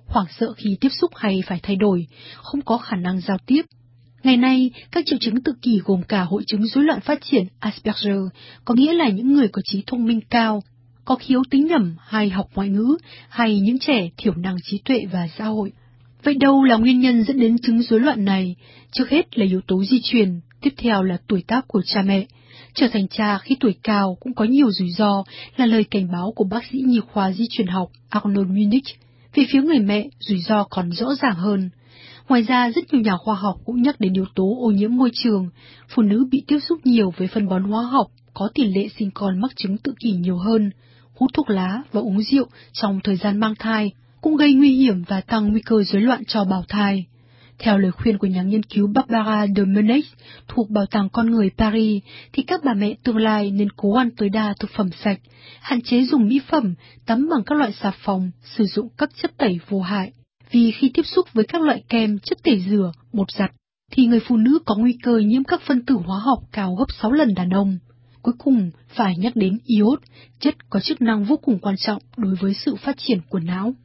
hoảng sợ khi tiếp xúc hay phải thay đổi, không có khả năng giao tiếp. Ngày nay, các triệu chứng tự kỷ gồm cả hội chứng rối loạn phát triển Asperger, có nghĩa là những người có trí thông minh cao, có khiếu tính nhẩm hay học ngoại ngữ, hay những trẻ thiểu năng trí tuệ và xã hội. Vậy đâu là nguyên nhân dẫn đến chứng rối loạn này? Trước hết là yếu tố di truyền, tiếp theo là tuổi tác của cha mẹ. Trở thành cha khi tuổi cao cũng có nhiều rủi ro là lời cảnh báo của bác sĩ nhi khoa di truyền học Arnold Munich. Về phía người mẹ, rủi ro còn rõ ràng hơn. Ngoài ra, rất nhiều nhà khoa học cũng nhắc đến yếu tố ô nhiễm môi trường. Phụ nữ bị tiếp xúc nhiều với phân bón hóa học có tỷ lệ sinh con mắc chứng tự kỷ nhiều hơn. Hút thuốc lá và uống rượu trong thời gian mang thai cũng gây nguy hiểm và tăng nguy cơ rối loạn cho bào thai. Theo lời khuyên của nhà nghiên cứu Barbara de Meneix thuộc Bảo tàng Con người Paris, thì các bà mẹ tương lai nên cố ăn tối đa thực phẩm sạch, hạn chế dùng mỹ phẩm, tắm bằng các loại xà phòng, sử dụng các chất tẩy vô hại. Vì khi tiếp xúc với các loại kem, chất tẩy rửa, bột giặt, thì người phụ nữ có nguy cơ nhiễm các phân tử hóa học cao gấp sáu lần đàn ông. Cuối cùng, phải nhắc đến iốt, chất có chức năng vô cùng quan trọng đối với sự phát triển của não.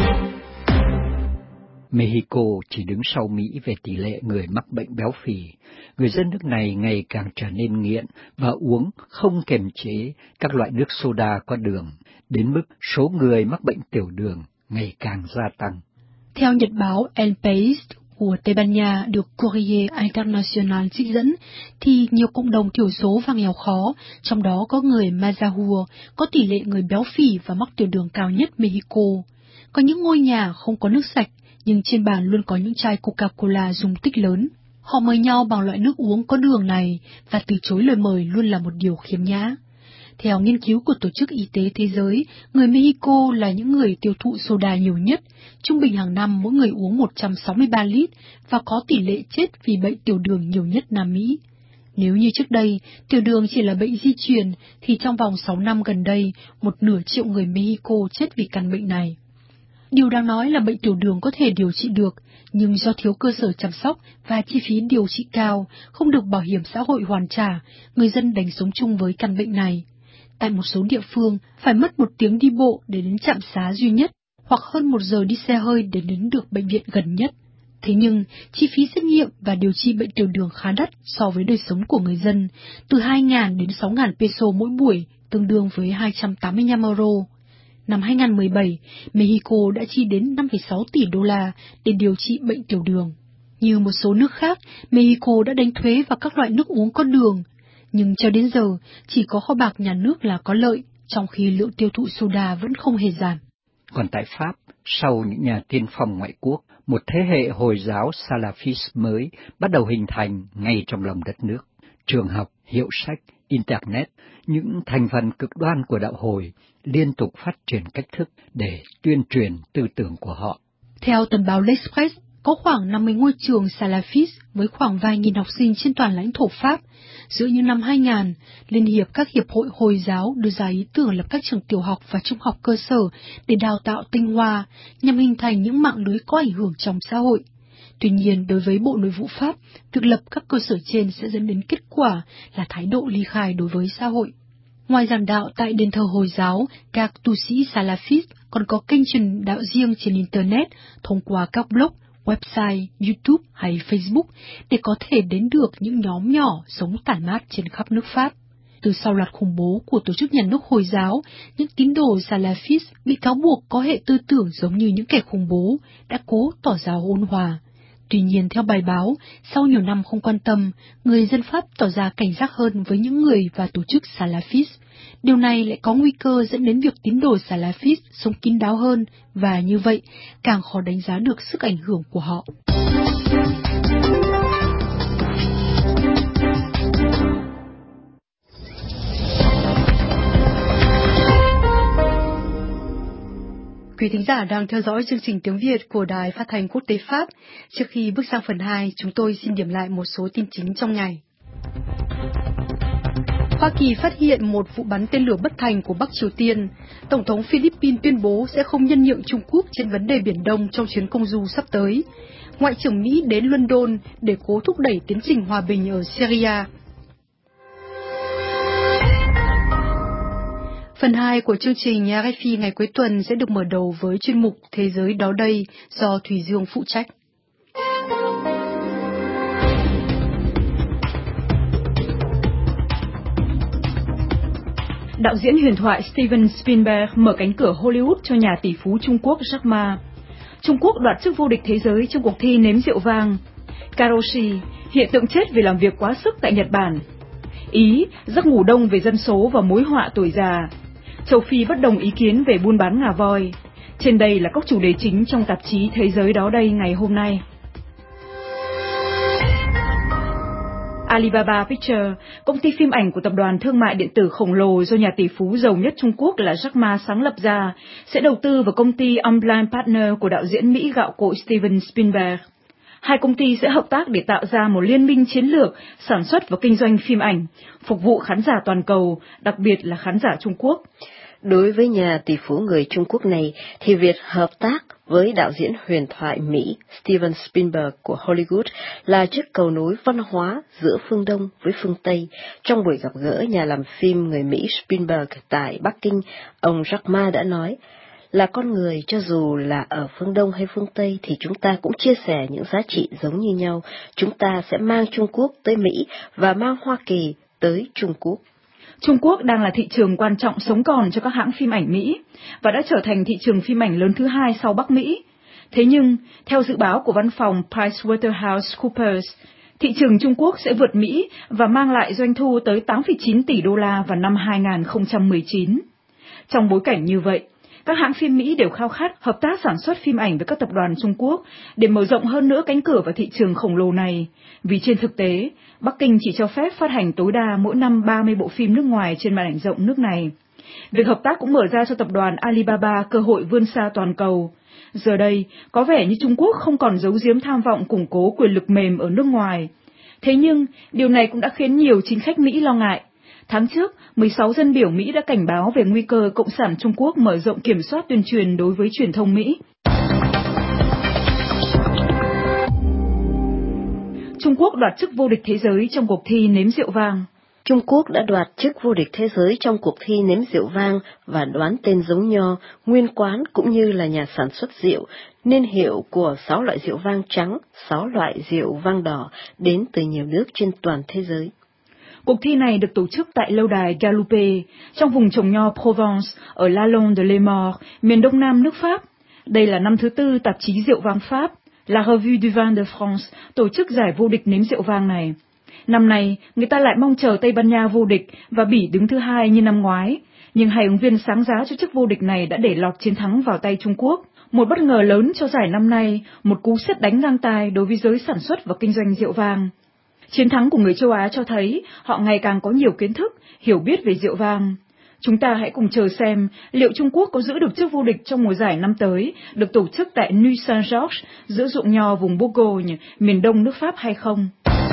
Mexico chỉ đứng sau Mỹ về tỷ lệ người mắc bệnh béo phì. Người dân nước này ngày càng trở nên nghiện và uống không kiềm chế các loại nước soda có đường, đến mức số người mắc bệnh tiểu đường ngày càng gia tăng.
Theo nhật báo El País của Tây Ban Nha được Corriere Internacional trích dẫn, thì nhiều cộng đồng thiểu số và nghèo khó, trong đó có người Mazahua, có tỷ lệ người béo phì và mắc tiểu đường cao nhất Mexico. Có những ngôi nhà không có nước sạch, nhưng trên bàn luôn có những chai Coca-Cola dung tích lớn. Họ mời nhau bằng loại nước uống có đường này, và từ chối lời mời luôn là một điều khiếm nhã. Theo nghiên cứu của Tổ chức Y tế Thế giới, người Mexico là những người tiêu thụ soda nhiều nhất, trung bình hàng năm mỗi người uống một trăm sáu mươi ba lít và có tỷ lệ chết vì bệnh tiểu đường nhiều nhất Nam Mỹ. Nếu như trước đây, tiểu đường chỉ là bệnh di truyền, thì trong vòng sáu năm gần đây, một nửa triệu người Mexico chết vì căn bệnh này. Điều đáng nói là bệnh tiểu đường có thể điều trị được, nhưng do thiếu cơ sở chăm sóc và chi phí điều trị cao, không được bảo hiểm xã hội hoàn trả, người dân đành sống chung với căn bệnh này. Tại một số địa phương, phải mất một tiếng đi bộ để đến trạm xá duy nhất, hoặc hơn một giờ đi xe hơi để đến được bệnh viện gần nhất. Thế nhưng, chi phí xét nghiệm và điều trị bệnh tiểu đường khá đắt so với đời sống của người dân, từ hai nghìn đến sáu nghìn peso mỗi buổi, tương đương với hai trăm tám mươi lăm euro. Năm hai nghìn không trăm mười bảy, Mexico đã chi đến năm phẩy sáu tỷ đô la để điều trị bệnh tiểu đường. Như một số nước khác, Mexico đã đánh thuế vào các loại nước uống có đường, nhưng cho đến giờ, chỉ có kho bạc nhà nước là có lợi, trong khi lượng tiêu thụ soda vẫn không hề giảm.
Còn tại Pháp, sau những nhà tiên phong ngoại quốc, một thế hệ Hồi giáo Salafist mới bắt đầu hình thành ngay trong lòng đất nước. Trường học, hiệu sách, Internet, những thành phần cực đoan của đạo Hồi liên tục phát triển cách thức để tuyên truyền tư tưởng của họ.
Theo tờ báo L'Express, có khoảng năm mươi ngôi trường Salafist với khoảng vài nghìn học sinh trên toàn lãnh thổ Pháp. Giữa những năm hai nghìn, Liên hiệp các hiệp hội Hồi giáo đưa ra ý tưởng lập các trường tiểu học và trung học cơ sở để đào tạo tinh hoa, nhằm hình thành những mạng lưới có ảnh hưởng trong xã hội. Tuy nhiên, đối với Bộ Nội vụ Pháp, việc lập các cơ sở trên sẽ dẫn đến kết quả là thái độ ly khai đối với xã hội. Ngoài giảng đạo tại đền thờ Hồi giáo, các tu sĩ Salafist còn có kênh truyền đạo riêng trên Internet thông qua các blog, website, YouTube hay Facebook để có thể đến được những nhóm nhỏ sống tản mát trên khắp nước Pháp. Từ sau loạt khủng bố của tổ chức nhà nước Hồi giáo, những tín đồ Salafist bị cáo buộc có hệ tư tưởng giống như những kẻ khủng bố, đã cố tỏ ra ôn hòa. Tuy nhiên, theo bài báo, sau nhiều năm không quan tâm, người dân Pháp tỏ ra cảnh giác hơn với những người và tổ chức Salafist. Điều này lại có nguy cơ dẫn đến việc tín đồ Salafist sống kín đáo hơn, và như vậy, càng khó đánh giá được sức ảnh hưởng của họ. Quý thính giả đang theo dõi chương trình tiếng Việt của Đài Phát thanh Quốc tế Pháp. Trước khi bước sang phần hai, chúng tôi xin điểm lại một số tin chính trong ngày. Hoa Kỳ phát hiện một vụ bắn tên lửa bất thành của Bắc Triều Tiên. Tổng thống Philippines tuyên bố sẽ không nhân nhượng Trung Quốc trên vấn đề Biển Đông trong chuyến công du sắp tới. Ngoại trưởng Mỹ đến London để cố thúc đẩy tiến trình hòa bình ở Syria. Phần hai của chương trình rờ ép i ngày cuối tuần sẽ được mở đầu với chuyên mục Thế giới đó đây do Thùy Dương phụ trách. Đạo diễn huyền thoại Steven Spielberg mở cánh cửa Hollywood cho nhà tỷ phú Trung Quốc Jack Ma. Trung Quốc đoạt chức vô địch thế giới trong cuộc thi nếm rượu vang. Karoshi, hiện tượng chết vì làm việc quá sức tại Nhật Bản. Ý, giấc ngủ đông về dân số và mối họa tuổi già. Châu Phi bất đồng ý kiến về buôn bán ngà voi. Trên đây là các chủ đề chính trong tạp chí Thế giới đó đây ngày hôm nay. Alibaba Pictures, công ty phim ảnh của tập đoàn thương mại điện tử khổng lồ do nhà tỷ phú giàu nhất Trung Quốc là Jack Ma sáng lập ra, sẽ đầu tư vào công ty Amblin Partners của đạo diễn Mỹ gạo cội Steven Spielberg. Hai công ty sẽ hợp tác để tạo ra một liên minh chiến lược sản xuất và kinh doanh phim ảnh, phục vụ khán giả toàn cầu, đặc biệt là khán giả Trung Quốc.
Đối với nhà tỷ phú người Trung Quốc này, thì việc hợp tác với đạo diễn huyền thoại Mỹ Steven Spielberg của Hollywood là chiếc cầu nối văn hóa giữa phương Đông với phương Tây. Trong buổi gặp gỡ nhà làm phim người Mỹ Spielberg tại Bắc Kinh, ông Jack Ma đã nói, là con người cho dù là ở phương Đông hay phương Tây thì chúng ta cũng chia sẻ những giá trị giống như nhau. Chúng ta sẽ mang Trung Quốc tới Mỹ và mang Hoa Kỳ tới Trung Quốc.
Trung Quốc đang là thị trường quan trọng sống còn cho các hãng phim ảnh Mỹ và đã trở thành thị trường phim ảnh lớn thứ hai sau Bắc Mỹ. Thế nhưng, theo dự báo của văn phòng PricewaterhouseCoopers, thị trường Trung Quốc sẽ vượt Mỹ và mang lại doanh thu tới tám phẩy chín tỷ đô la vào năm hai nghìn không trăm mười chín. Trong bối cảnh như vậy, các hãng phim Mỹ đều khao khát hợp tác sản xuất phim ảnh với các tập đoàn Trung Quốc để mở rộng hơn nữa cánh cửa vào thị trường khổng lồ này. Vì trên thực tế, Bắc Kinh chỉ cho phép phát hành tối đa mỗi năm ba mươi bộ phim nước ngoài trên màn ảnh rộng nước này. Việc hợp tác cũng mở ra cho tập đoàn Alibaba cơ hội vươn xa toàn cầu. Giờ đây, có vẻ như Trung Quốc không còn giấu giếm tham vọng củng cố quyền lực mềm ở nước ngoài. Thế nhưng, điều này cũng đã khiến nhiều chính khách Mỹ lo ngại. Tháng trước, mười sáu dân biểu Mỹ đã cảnh báo về nguy cơ Cộng sản Trung Quốc mở rộng kiểm soát tuyên truyền đối với truyền thông Mỹ. Trung Quốc đoạt chức vô địch thế giới trong cuộc thi nếm rượu vang.
Trung Quốc đã đoạt chức vô địch thế giới trong cuộc thi nếm rượu vang và đoán tên giống nho, nguyên quán cũng như là nhà sản xuất rượu, niên hiệu của sáu loại rượu vang trắng, sáu loại rượu vang đỏ đến từ nhiều nước trên toàn thế giới.
Cuộc thi này được tổ chức tại lâu đài Gallupe, trong vùng trồng nho Provence, ở La Londe de Les Morts, miền đông nam nước Pháp. Đây là năm thứ tư tạp chí rượu vang Pháp, La Revue du Vin de France, tổ chức giải vô địch nếm rượu vang này. Năm nay, người ta lại mong chờ Tây Ban Nha vô địch và Bỉ đứng thứ hai như năm ngoái, nhưng hai ứng viên sáng giá cho chức vô địch này đã để lọt chiến thắng vào tay Trung Quốc. Một bất ngờ lớn cho giải năm nay, một cú sét đánh ngang tai đối với giới sản xuất và kinh doanh rượu vang. Chiến thắng của người châu Á cho thấy họ ngày càng có nhiều kiến thức, hiểu biết về rượu vang. Chúng ta hãy cùng chờ xem liệu Trung Quốc có giữ được chức vô địch trong mùa giải năm tới, được tổ chức tại Nuits Saint-Georges, giữa ruộng nho vùng Bourgogne, miền đông nước Pháp hay không.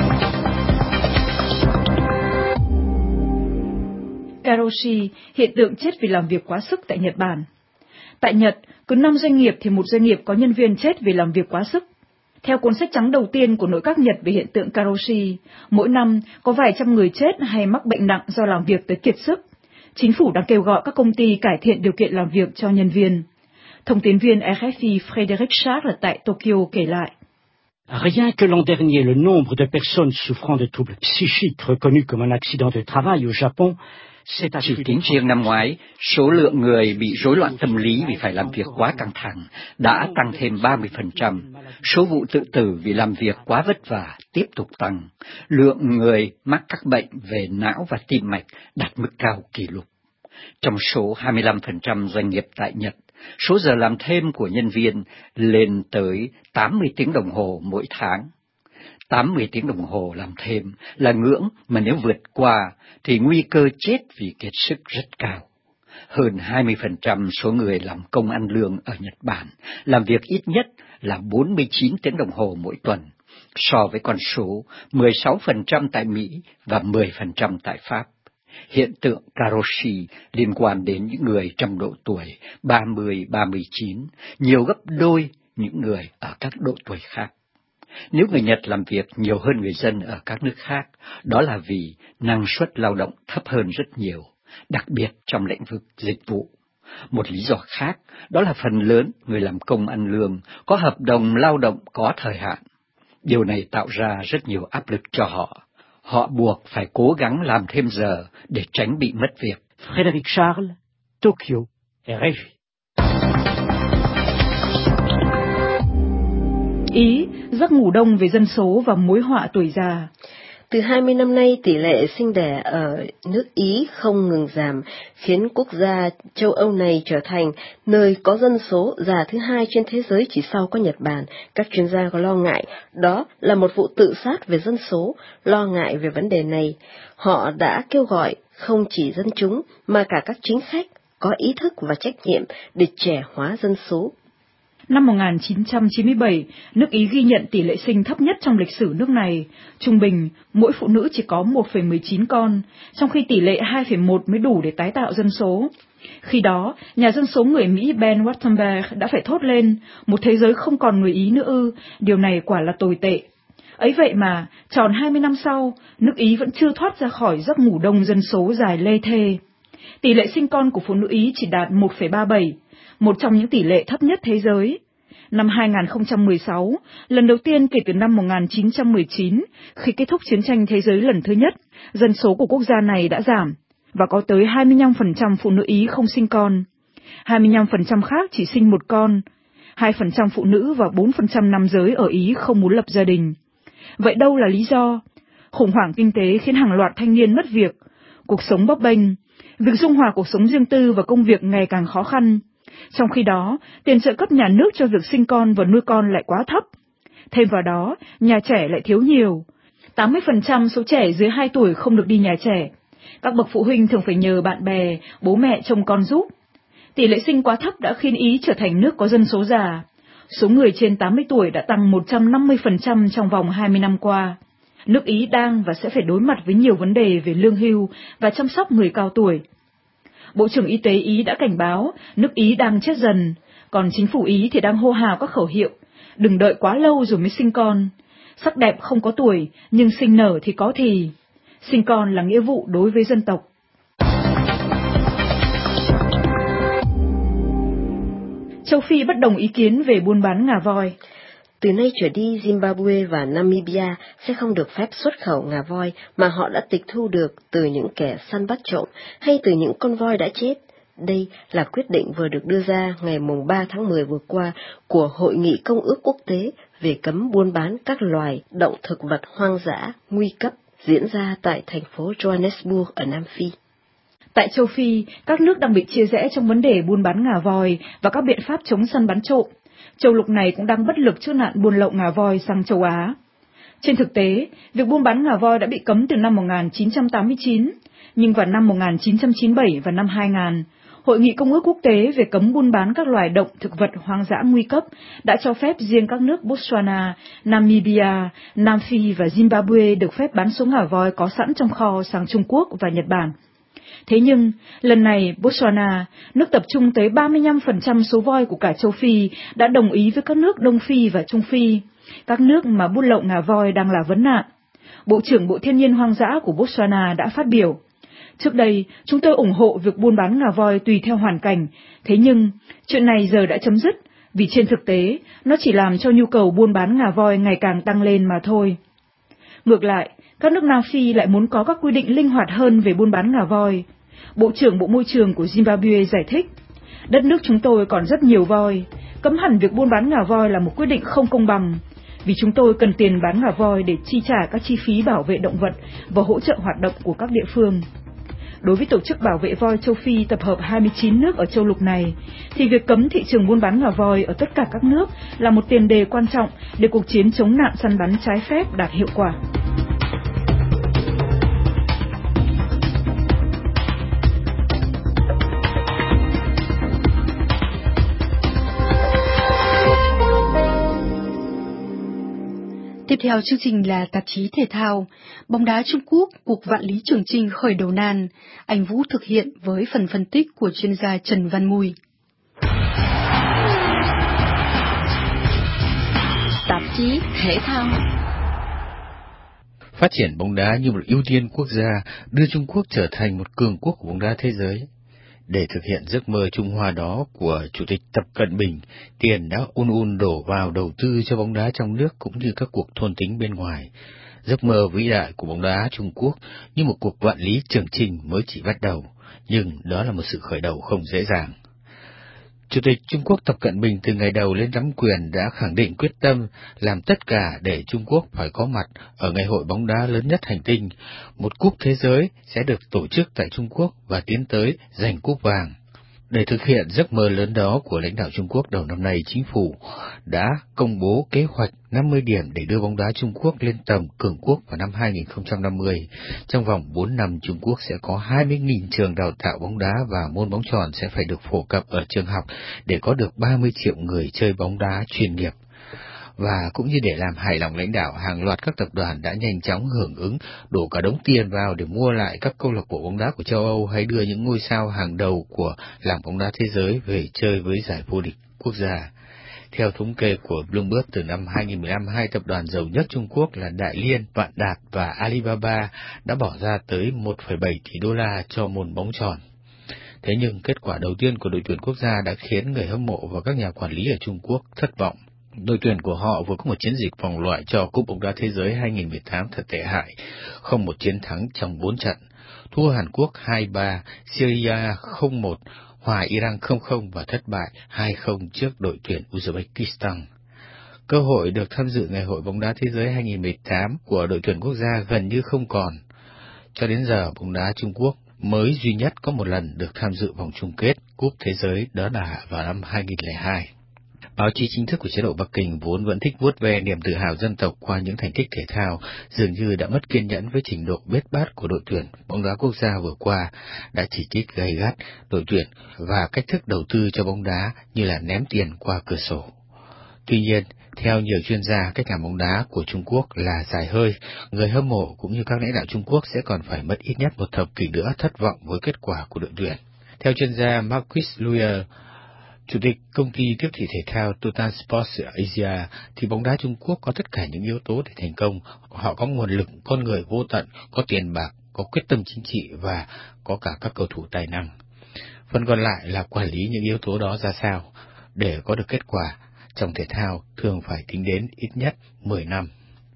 Karoshi, hiện tượng chết vì làm việc quá sức tại Nhật Bản. Tại Nhật, cứ năm doanh nghiệp thì một doanh nghiệp có nhân viên chết vì làm việc quá sức. Theo cuốn sách trắng đầu tiên của nội các Nhật về hiện tượng Karoshi, mỗi năm có vài trăm người chết hay mắc bệnh nặng do làm việc tới kiệt sức. Chính phủ đang kêu gọi các công ty cải thiện điều kiện làm việc cho nhân viên. Thông tín viên rờ ép i Frédéric Charles tại Tokyo kể lại.
Rien que l'an dernier, le nombre de personnes souffrant de troubles psychiques reconnus comme un accident de travail au Japon.
Chỉ tính riêng năm ngoái, số lượng người bị rối loạn tâm lý vì phải làm việc quá căng thẳng đã tăng thêm ba mươi phần trăm. Số vụ tự tử vì làm việc quá vất vả tiếp tục tăng. Lượng người mắc các bệnh về não và tim mạch đạt mức cao kỷ lục. Trong số hai mươi lăm phần trăm doanh nghiệp tại Nhật, số giờ làm thêm của nhân viên lên tới tám mươi tiếng đồng hồ mỗi tháng. tám mươi tiếng đồng hồ làm thêm là ngưỡng mà nếu vượt qua thì nguy cơ chết vì kiệt sức rất cao. Hơn hai mươi phần trăm số người làm công ăn lương ở Nhật Bản làm việc ít nhất là bốn mươi chín tiếng đồng hồ mỗi tuần, so với con số mười sáu phần trăm tại Mỹ và mười phần trăm tại Pháp. Hiện tượng Karoshi liên quan đến những người trong độ tuổi ba mươi đến ba mươi chín, nhiều gấp đôi những người ở các độ tuổi khác. Nếu người Nhật làm việc nhiều hơn người dân ở các nước khác, đó là vì năng suất lao động thấp hơn rất nhiều. đặc biệt trong lĩnh vực dịch vụ. Một lý do khác đó là phần lớn người làm công ăn lương có hợp đồng lao động có thời hạn. Điều này tạo ra rất nhiều áp lực cho họ. Họ buộc phải cố gắng làm thêm giờ để tránh bị mất việc.
Frédéric Charles, Tokyo, R F I.
Ý, giấc ngủ đông về dân số và mối họa tuổi già.
Từ hai mươi năm nay, tỷ lệ sinh đẻ ở nước Ý không ngừng giảm, khiến quốc gia châu Âu này trở thành nơi có dân số già thứ hai trên thế giới chỉ sau có Nhật Bản. Các chuyên gia có lo ngại đó là một vụ tự sát về dân số. Lo ngại về vấn đề này, họ đã kêu gọi không chỉ dân chúng mà cả các chính khách có ý thức và trách nhiệm để trẻ hóa dân số.
Năm một nghìn chín trăm chín mươi bảy, nước Ý ghi nhận tỷ lệ sinh thấp nhất trong lịch sử nước này. Trung bình, mỗi phụ nữ chỉ có một phẩy mười chín con, trong khi tỷ lệ hai phẩy một mới đủ để tái tạo dân số. Khi đó, nhà dân số người Mỹ Ben Wattenberg đã phải thốt lên, một thế giới không còn người Ý nữa ư, điều này quả là tồi tệ. Ấy vậy mà, tròn hai mươi năm sau, nước Ý vẫn chưa thoát ra khỏi giấc ngủ đông dân số dài lê thê. Tỷ lệ sinh con của phụ nữ Ý chỉ đạt một phẩy ba mươi bảy, một trong những tỷ lệ thấp nhất thế giới. Năm hai nghìn không trăm mười sáu, lần đầu tiên kể từ năm một nghìn chín trăm mười chín, khi kết thúc chiến tranh thế giới lần thứ nhất, dân số của quốc gia này đã giảm, và có tới hai mươi lăm phần trăm phụ nữ Ý không sinh con. hai mươi lăm phần trăm khác chỉ sinh một con. hai phần trăm phụ nữ và bốn phần trăm nam giới ở Ý không muốn lập gia đình. Vậy đâu là lý do? Khủng hoảng kinh tế khiến hàng loạt thanh niên mất việc, cuộc sống bấp bênh, việc dung hòa cuộc sống riêng tư và công việc ngày càng khó khăn. Trong khi đó, tiền trợ cấp nhà nước cho việc sinh con và nuôi con lại quá thấp. Thêm vào đó, nhà trẻ lại thiếu nhiều. tám mươi phần trăm số trẻ dưới hai tuổi không được đi nhà trẻ. Các bậc phụ huynh thường phải nhờ bạn bè, bố mẹ trông con giúp. Tỷ lệ sinh quá thấp đã khiến Ý trở thành nước có dân số già. Số người trên tám mươi tuổi đã tăng một trăm năm mươi phần trăm trong vòng hai mươi năm qua. Nước Ý đang và sẽ phải đối mặt với nhiều vấn đề về lương hưu và chăm sóc người cao tuổi. Bộ trưởng Y tế Ý đã cảnh báo nước Ý đang chết dần, còn chính phủ Ý thì đang hô hào các khẩu hiệu, đừng đợi quá lâu rồi mới sinh con. Sắc đẹp không có tuổi, nhưng sinh nở thì có thì. Sinh con là nghĩa vụ đối với dân tộc. Châu Phi bất đồng ý kiến về buôn bán ngà voi.
Từ nay trở đi, Zimbabwe và Namibia sẽ không được phép xuất khẩu ngà voi mà họ đã tịch thu được từ những kẻ săn bắt trộm hay từ những con voi đã chết. Đây là quyết định vừa được đưa ra ngày ba tháng mười vừa qua của Hội nghị Công ước Quốc tế về cấm buôn bán các loài động thực vật hoang dã nguy cấp diễn ra tại thành phố Johannesburg ở Nam Phi.
Tại châu Phi, các nước đang bị chia rẽ trong vấn đề buôn bán ngà voi và các biện pháp chống săn bắn trộm. Châu lục này cũng đang bất lực trước nạn buôn lậu ngà voi sang châu Á. Trên thực tế, việc buôn bán ngà voi đã bị cấm từ năm một nghìn chín trăm tám mươi chín, nhưng vào năm một nghìn chín trăm chín mươi bảy và năm hai nghìn, Hội nghị Công ước Quốc tế về cấm buôn bán các loài động thực vật hoang dã nguy cấp đã cho phép riêng các nước Botswana, Namibia, Nam Phi và Zimbabwe được phép bán số ngà voi có sẵn trong kho sang Trung Quốc và Nhật Bản. Thế nhưng, lần này Botswana, nước tập trung tới ba mươi lăm phần trăm số voi của cả châu Phi, đã đồng ý với các nước Đông Phi và Trung Phi, các nước mà buôn lậu ngà voi đang là vấn nạn. Bộ trưởng Bộ Thiên nhiên Hoang dã của Botswana đã phát biểu, trước đây, chúng tôi ủng hộ việc buôn bán ngà voi tùy theo hoàn cảnh, thế nhưng, chuyện này giờ đã chấm dứt, vì trên thực tế, nó chỉ làm cho nhu cầu buôn bán ngà voi ngày càng tăng lên mà thôi. Ngược lại, các nước Nam Phi lại muốn có các quy định linh hoạt hơn về buôn bán ngà voi. Bộ trưởng Bộ Môi trường của Zimbabwe giải thích, đất nước chúng tôi còn rất nhiều voi, cấm hẳn việc buôn bán ngà voi là một quyết định không công bằng, vì chúng tôi cần tiền bán ngà voi để chi trả các chi phí bảo vệ động vật và hỗ trợ hoạt động của các địa phương. Đối với Tổ chức Bảo vệ voi châu Phi tập hợp hai mươi chín nước ở châu lục này, thì việc cấm thị trường buôn bán ngà voi ở tất cả các nước là một tiền đề quan trọng để cuộc chiến chống nạn săn bắn trái phép đạt hiệu quả.
Tiếp theo chương trình là tạp chí thể thao. Bóng đá Trung Quốc, cuộc vạn lý trường chinh khởi đầu nan. Anh Vũ thực hiện với phần phân tích của chuyên gia Trần Văn Mùi.
Tạp chí thể thao.
phát triển bóng đá như một ưu tiên quốc gia, đưa Trung Quốc trở thành một cường quốc của bóng đá thế giới. Để thực hiện giấc mơ Trung Hoa đó của Chủ tịch Tập Cận Bình, tiền đã ùn ùn đổ vào đầu tư cho bóng đá trong nước cũng như các cuộc thôn tính bên ngoài. Giấc mơ vĩ đại của bóng đá Trung Quốc như một cuộc vạn lý trường chinh mới chỉ bắt đầu, nhưng đó là một sự khởi đầu không dễ dàng. Chủ tịch Trung Quốc Tập Cận Bình từ ngày đầu lên nắm quyền đã khẳng định quyết tâm làm tất cả để Trung Quốc phải có mặt ở ngày hội bóng đá lớn nhất hành tinh. Một cúp thế giới sẽ được tổ chức tại Trung Quốc và tiến tới giành cúp vàng. Để thực hiện giấc mơ lớn đó của lãnh đạo Trung Quốc, đầu năm nay, chính phủ đã công bố kế hoạch năm mươi điểm để đưa bóng đá Trung Quốc lên tầm cường quốc vào năm hai nghìn không trăm năm mươi. Trong vòng bốn năm, Trung Quốc sẽ có hai mươi nghìn trường đào tạo bóng đá và môn bóng chuyền sẽ phải được phổ cập ở trường học để có được ba mươi triệu người chơi bóng đá chuyên nghiệp. Và cũng như để làm hài lòng lãnh đạo, hàng loạt các tập đoàn đã nhanh chóng hưởng ứng, đổ cả đống tiền vào để mua lại các câu lạc bộ bóng đá của châu Âu hay đưa những ngôi sao hàng đầu của làng bóng đá thế giới về chơi với giải vô địch quốc gia. Theo thống kê của Bloomberg, từ năm hai nghìn không trăm mười lăm, hai tập đoàn giàu nhất Trung Quốc là Đại Liên, Vạn Đạt và Alibaba đã bỏ ra tới một phẩy bảy tỷ đô la cho môn bóng chuyền. Thế nhưng kết quả đầu tiên của đội tuyển quốc gia đã khiến người hâm mộ và các nhà quản lý ở Trung Quốc thất vọng. Đội tuyển của họ vừa có một chiến dịch vòng loại cho Cúp bóng đá thế giới hai nghìn không trăm mười tám thật tệ hại, không một chiến thắng trong bốn trận, thua Hàn Quốc hai ba, Syria không một, hòa Iran không không và thất bại hai không trước đội tuyển Uzbekistan. Cơ hội được tham dự ngày hội bóng đá thế giới hai nghìn không trăm mười tám của đội tuyển quốc gia gần như không còn. Cho đến giờ, bóng đá Trung Quốc mới duy nhất có một lần được tham dự vòng chung kết Cúp thế giới, đó là vào năm hai nghìn không trăm lẻ hai. Báo chí chính thức của chế độ Bắc Kinh vốn vẫn thích vuốt ve niềm tự hào dân tộc qua những thành tích thể thao, dường như đã mất kiên nhẫn với trình độ bết bát của đội tuyển bóng đá quốc gia vừa qua, đã chỉ trích gay gắt đội tuyển và cách thức đầu tư cho bóng đá như là ném tiền qua cửa sổ. Tuy nhiên, theo nhiều chuyên gia, cách làm bóng đá của Trung Quốc là dài hơi, người hâm mộ cũng như các lãnh đạo Trung Quốc sẽ còn phải mất ít nhất một thập kỷ nữa thất vọng với kết quả của đội tuyển. Theo chuyên gia Marcus Luer, Chủ tịch công ty tiếp thị thể thao Total Sports Asia, thì bóng đá Trung Quốc có tất cả những yếu tố để thành công. Họ có nguồn lực, con người vô tận, có tiền bạc, có quyết tâm chính trị và có cả các cầu thủ tài năng. Phần còn lại là quản lý những yếu tố đó ra sao. Để có được kết quả trong thể thao thường phải tính đến ít nhất mười năm.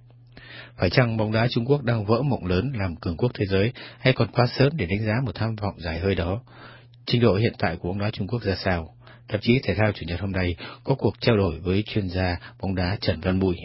Phải chăng bóng đá Trung Quốc đang vỡ mộng lớn làm cường quốc thế giới, hay còn quá sớm để đánh giá một tham vọng dài hơi đó? Trình độ hiện tại của bóng đá Trung Quốc ra sao? Tạp chí Thể thao Chủ nhật hôm nay có cuộc trao đổi với chuyên gia bóng đá Trần Văn Bùi.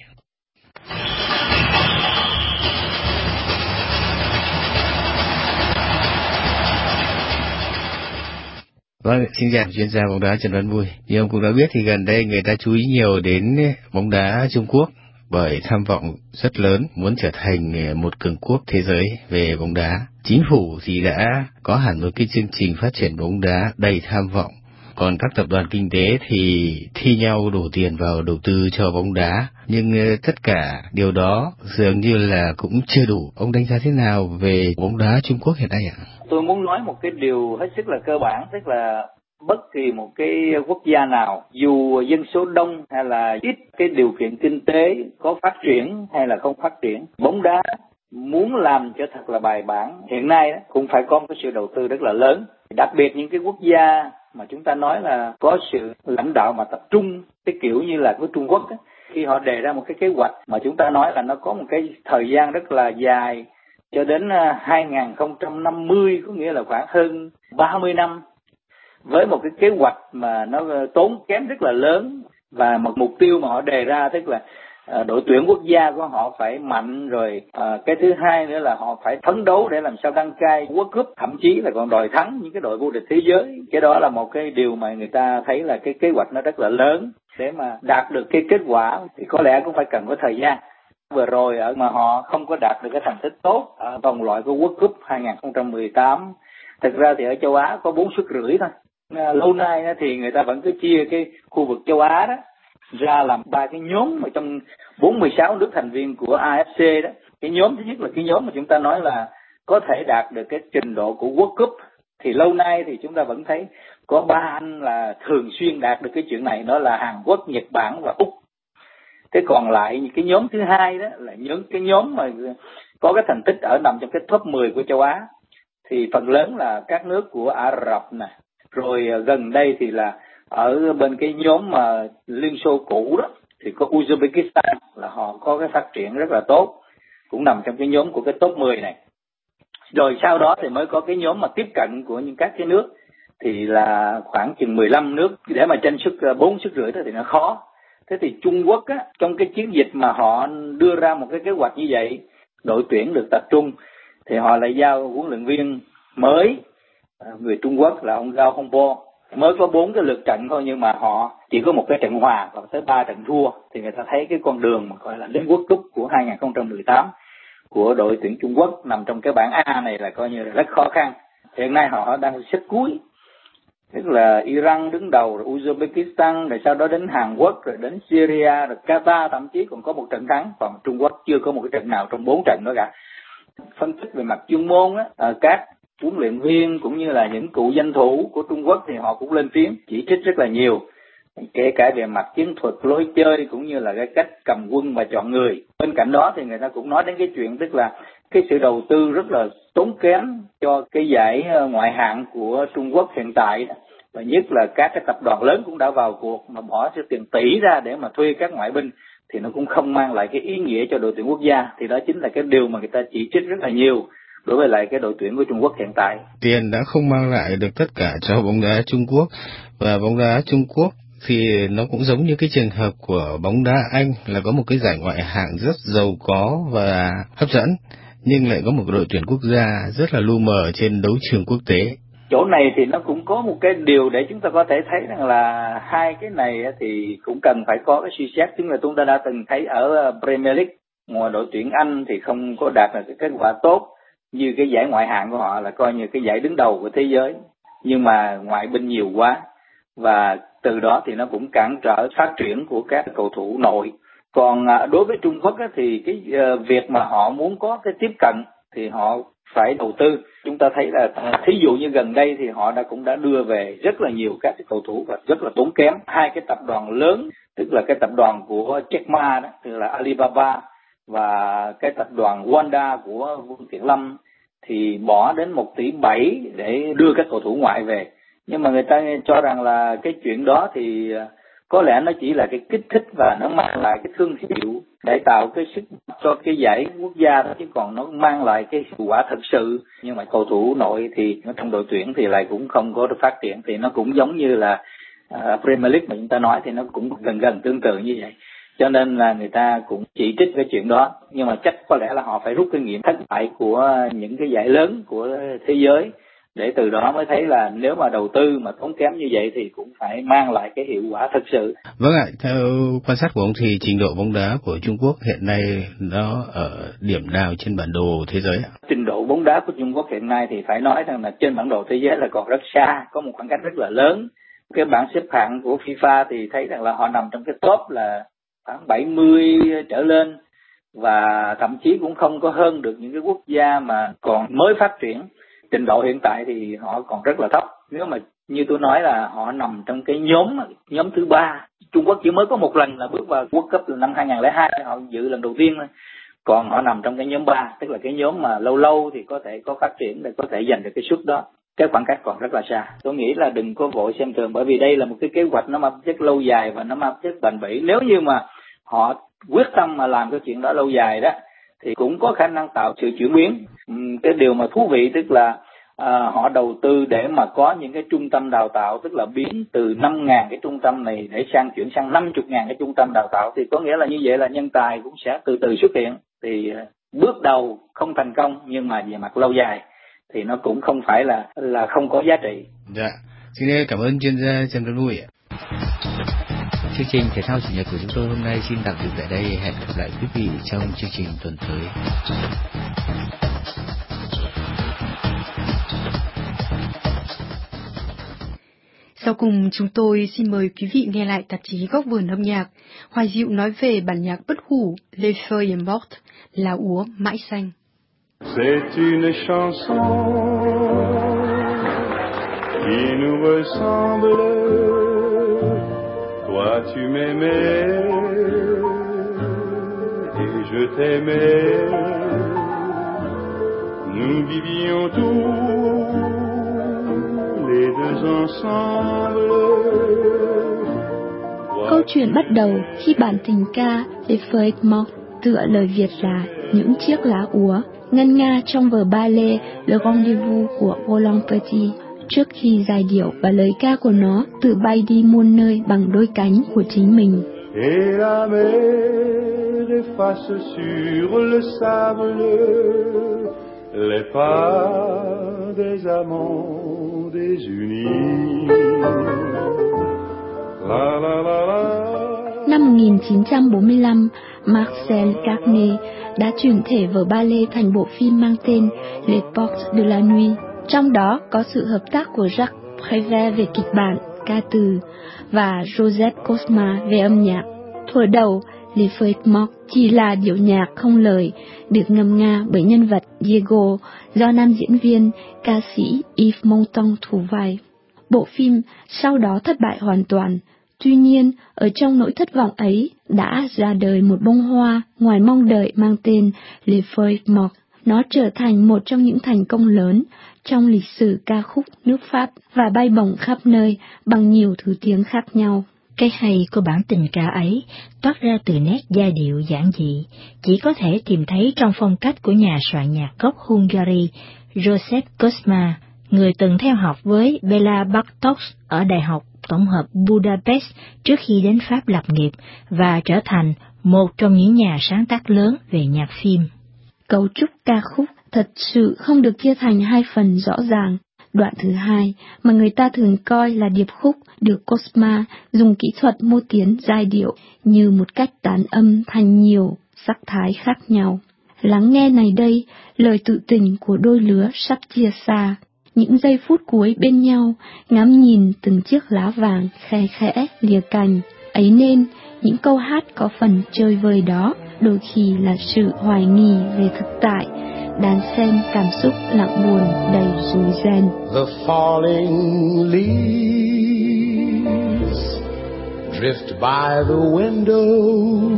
Vâng, xin chào chuyên gia bóng đá Trần Văn Bùi. Như ông cũng đã biết thì gần đây người ta chú ý nhiều đến bóng đá Trung Quốc bởi tham vọng rất lớn muốn trở thành một cường quốc thế giới về bóng đá. Chính phủ thì đã có hẳn một cái chương trình phát triển bóng đá đầy tham vọng. Còn các tập đoàn kinh tế thì thi nhau đổ tiền vào đầu tư cho bóng đá. Nhưng tất cả điều đó dường như là cũng chưa đủ. Ông đánh giá thế nào về bóng đá Trung Quốc hiện nay ạ?
Tôi muốn nói một cái điều hết sức là cơ bản, tức là bất kỳ một cái quốc gia nào, dù dân số đông hay là ít cái điều kiện kinh tế có phát triển hay là không phát triển, bóng đá muốn làm cho thật là bài bản hiện nay cũng phải có một cái sự đầu tư rất là lớn. Đặc biệt những cái quốc gia mà chúng ta nói là có sự lãnh đạo mà tập trung, cái kiểu như là của Trung Quốc ấy, khi họ đề ra một cái kế hoạch mà chúng ta nói là nó có một cái thời gian rất là dài cho đến hai nghìn không trăm năm mươi, có nghĩa là khoảng hơn ba mươi năm, với một cái kế hoạch mà nó tốn kém rất là lớn, và một mục tiêu mà họ đề ra tức là À, đội tuyển quốc gia của họ phải mạnh rồi, à, cái thứ hai nữa là họ phải phấn đấu để làm sao đăng cai World Cup, thậm chí là còn đòi thắng những cái đội vô địch thế giới. Cái đó là một cái điều mà người ta thấy là cái kế hoạch nó rất là lớn. Để mà đạt được cái kết quả thì có lẽ cũng phải cần có thời gian. Vừa rồi ở mà họ không có đạt được cái thành tích tốt ở vòng loại của World Cup hai nghìn không trăm mười tám. Thực ra thì ở châu Á có bốn suất rưỡi thôi. À, lâu nay thì người ta vẫn cứ chia cái khu vực châu Á đó ra làm ba cái nhóm mà trong bốn mươi sáu nước thành viên của a ép xê đó. Cái nhóm thứ nhất là cái nhóm mà chúng ta nói là có thể đạt được cái trình độ của World Cup. Thì lâu nay thì chúng ta vẫn thấy có ba anh là thường xuyên đạt được cái chuyện này, đó là Hàn Quốc, Nhật Bản và Úc. Cái còn lại cái nhóm thứ hai đó là những cái nhóm mà có cái thành tích ở nằm trong cái top mười của châu Á, thì phần lớn là các nước của Ả Rập nè, rồi gần đây thì là ở bên cái nhóm mà Liên Xô cũ đó thì có Uzbekistan, là họ có cái phát triển rất là tốt, cũng nằm trong cái nhóm của cái top mười này. Rồi sau đó thì mới có cái nhóm mà tiếp cận của những các cái nước, thì là khoảng chừng mười lăm nước, để mà tranh suất bốn suất rưỡi thì nó khó. Thế thì Trung Quốc á, trong cái chiến dịch mà họ đưa ra một cái kế hoạch như vậy, đội tuyển được tập trung, thì họ lại giao huấn luyện viên mới người Trung Quốc là ông Gao Hongbo, mới có bốn cái lượt trận thôi, nhưng mà họ chỉ có một cái trận hòa và tới ba trận thua, thì người ta thấy cái con đường mà gọi là đến World Cup của hai không một tám của đội tuyển Trung Quốc nằm trong cái bảng A này là coi như là rất khó khăn. Hiện nay họ đang xếp cuối, tức là Iran đứng đầu, rồi Uzbekistan, rồi sau đó đến Hàn Quốc, rồi đến Syria, rồi Qatar, thậm chí còn có một trận thắng, còn Trung Quốc chưa có một cái trận nào trong bốn trận đó cả. Phân tích về mặt chuyên môn á, các huấn luyện viên cũng như là những cựu danh thủ của Trung Quốc thì họ cũng lên tiếng chỉ trích rất là nhiều, kể cả về mặt chiến thuật, lối chơi cũng như là cái cách cầm quân và chọn người. Bên cạnh đó thì người ta cũng nói đến cái chuyện tức là cái sự đầu tư rất là tốn kém cho cái giải ngoại hạng của Trung Quốc hiện tại, và nhất là các cái tập đoàn lớn cũng đã vào cuộc mà bỏ số tiền tỷ ra để mà thuê các ngoại binh, thì nó cũng không mang lại cái ý nghĩa cho đội tuyển quốc gia. Thì đó chính là cái điều mà người ta chỉ trích rất là nhiều đối với lại cái đội tuyển của Trung Quốc hiện tại.
Tiền đã không mang lại được tất cả cho bóng đá Trung Quốc, và bóng đá Trung Quốc thì nó cũng giống như cái trường hợp của bóng đá Anh, là có một cái giải ngoại hạng rất giàu có và hấp dẫn, nhưng lại có một đội tuyển quốc gia rất là lu mờ trên đấu trường quốc tế.
Chỗ này thì nó cũng có một cái điều để chúng ta có thể thấy rằng là hai cái này thì cũng cần phải có cái suy xét. Chính là chúng ta đã từng thấy ở Premier League, ngoài đội tuyển Anh thì không có đạt được cái kết quả tốt như cái giải ngoại hạng của họ, là coi như cái giải đứng đầu của thế giới, nhưng mà ngoại binh nhiều quá, và từ đó thì nó cũng cản trở phát triển của các cầu thủ nội. Còn đối với Trung Quốc thì cái việc mà họ muốn có cái tiếp cận thì họ phải đầu tư. Chúng ta thấy là thí dụ như gần đây thì họ đã cũng đã đưa về rất là nhiều các cái cầu thủ và rất là tốn kém. Hai cái tập đoàn lớn, tức là cái tập đoàn của Jack Ma đó, tức là Alibaba, và cái tập đoàn Wanda của Vương Kiện Lâm, thì bỏ đến một tỷ bảy để đưa các cầu thủ ngoại về. Nhưng mà người ta cho rằng là cái chuyện đó thì có lẽ nó chỉ là cái kích thích và nó mang lại cái thương hiệu để tạo cái sức cho cái giải quốc gia đó, chứ còn nó mang lại cái hiệu quả thật sự. Nhưng mà cầu thủ nội thì trong đội tuyển thì lại cũng không có được phát triển, thì nó cũng giống như là uh, Premier League mà chúng ta nói, thì nó cũng gần gần tương tự như vậy. Cho nên là người ta cũng chỉ trích cái chuyện đó, nhưng mà chắc có lẽ là họ phải rút kinh nghiệm thất bại của những cái giải lớn của thế giới, để từ đó mới thấy là nếu mà đầu tư mà tốn kém như vậy thì cũng phải mang lại cái hiệu quả thực sự.
Vâng ạ, theo quan sát của ông thì trình độ bóng đá của Trung Quốc hiện nay nó ở điểm nào trên bản đồ thế giới ạ?
Trình độ bóng đá của Trung Quốc hiện nay thì phải nói rằng là trên bản đồ thế giới là còn rất xa, có một khoảng cách rất là lớn. Cái bảng xếp hạng của FIFA thì thấy rằng là họ nằm trong cái top là khoảng bảy mươi trở lên, và thậm chí cũng không có hơn được những cái quốc gia mà còn mới phát triển. Trình độ hiện tại thì họ còn rất là thấp. Nếu mà như tôi nói là họ nằm trong cái nhóm nhóm thứ ba. Trung Quốc chỉ mới có một lần là bước vào World Cup từ năm hai không không hai, họ dự lần đầu tiên thôi. Còn họ nằm trong cái nhóm ba, tức là cái nhóm mà lâu lâu thì có thể có phát triển để có thể giành được cái suất đó. Cái khoảng cách còn rất là xa. Tôi nghĩ là đừng có vội xem thường, bởi vì đây là một cái kế hoạch nó mang chất lâu dài và nó mang chất bền bỉ. Nếu như mà họ quyết tâm mà làm cái chuyện đó lâu dài đó, thì cũng có khả năng tạo sự chuyển biến. Cái điều mà thú vị tức là à, họ đầu tư để mà có những cái trung tâm đào tạo, tức là biến từ năm nghìn cái trung tâm này để sang chuyển sang năm mươi nghìn cái trung tâm đào tạo, thì có nghĩa là như vậy là nhân tài cũng sẽ từ từ xuất hiện. Thì bước đầu không thành công, nhưng mà về mặt lâu dài thì nó cũng không phải là là không có giá trị.
Dạ, xin cảm ơn chuyên gia Trần Văn Vui ạ. Chương trình thể thao chủ nhật của chúng tôi hôm nay xin tạm dừng tại đây. Hẹn gặp lại quý vị trong chương trình tuần tới.
Sau cùng chúng tôi xin mời quý vị nghe lại tạp chí Góc vườn âm nhạc. Hoài Diệu nói về bản nhạc bất hủ Les Feuilles Mortes, lá úa mãi xanh.
C'est une chanson qui nous ressemble. Toi tu m'aimais et je t'aimais. nous vivions tous les deux ensemble.
Câu chuyện bắt đầu khi bản tình ca Les Feuilles Mortes tựa lời Việt là Những chiếc lá úa, ngân nga trong vở ballet Le Rendez-vous của Roland Petit, trước khi giai điệu và lời ca của nó tự bay đi muôn nơi bằng đôi cánh của chính mình.
Et la mer efface sur le sable les pas des amants désunis. La la la la.
Năm một nghìn chín trăm bốn mươi lăm, Marcel Carné đã chuyển thể vở ballet thành bộ phim mang tên Les Portes de la Nuit. Trong đó có sự hợp tác của Jacques Prévert về kịch bản, ca từ và Joseph Cosma về âm nhạc. Thuở đầu, Les Feuilles Mortes chỉ là điệu nhạc không lời được ngâm nga bởi nhân vật Diego do nam diễn viên, ca sĩ Yves Montand thủ vai. Bộ phim sau đó thất bại hoàn toàn. Tuy nhiên, ở trong nỗi thất vọng ấy đã ra đời một bông hoa ngoài mong đợi mang tên Les Feuilles Mortes. Nó trở thành một trong những thành công lớn trong lịch sử ca khúc nước Pháp và bay bổng khắp nơi bằng nhiều thứ tiếng khác nhau.
Cái hay của bản tình ca ấy toát ra từ nét giai điệu giản dị, chỉ có thể tìm thấy trong phong cách của nhà soạn nhạc gốc Hungary Joseph Cosma, người từng theo học với Béla Bartók ở Đại học Tổng hợp Budapest trước khi đến Pháp lập nghiệp và trở thành một trong những nhà sáng tác lớn về nhạc phim.
Cấu trúc ca khúc thật sự không được chia thành hai phần rõ ràng. Đoạn thứ hai, mà người ta thường coi là điệp khúc, được Cosma dùng kỹ thuật mô tiến giai điệu như một cách tán âm thành nhiều sắc thái khác nhau. Lắng nghe này đây, lời tự tình của đôi lứa sắp chia xa. Những giây phút cuối bên nhau, ngắm nhìn từng chiếc lá vàng khe khẽ lìa cành. Ấy nên, những câu hát có phần chơi vơi đó, đôi khi là sự hoài nghi về thực tại, đan xen cảm xúc lặng buồn đầy rối ren.
The falling leaves drift by the window.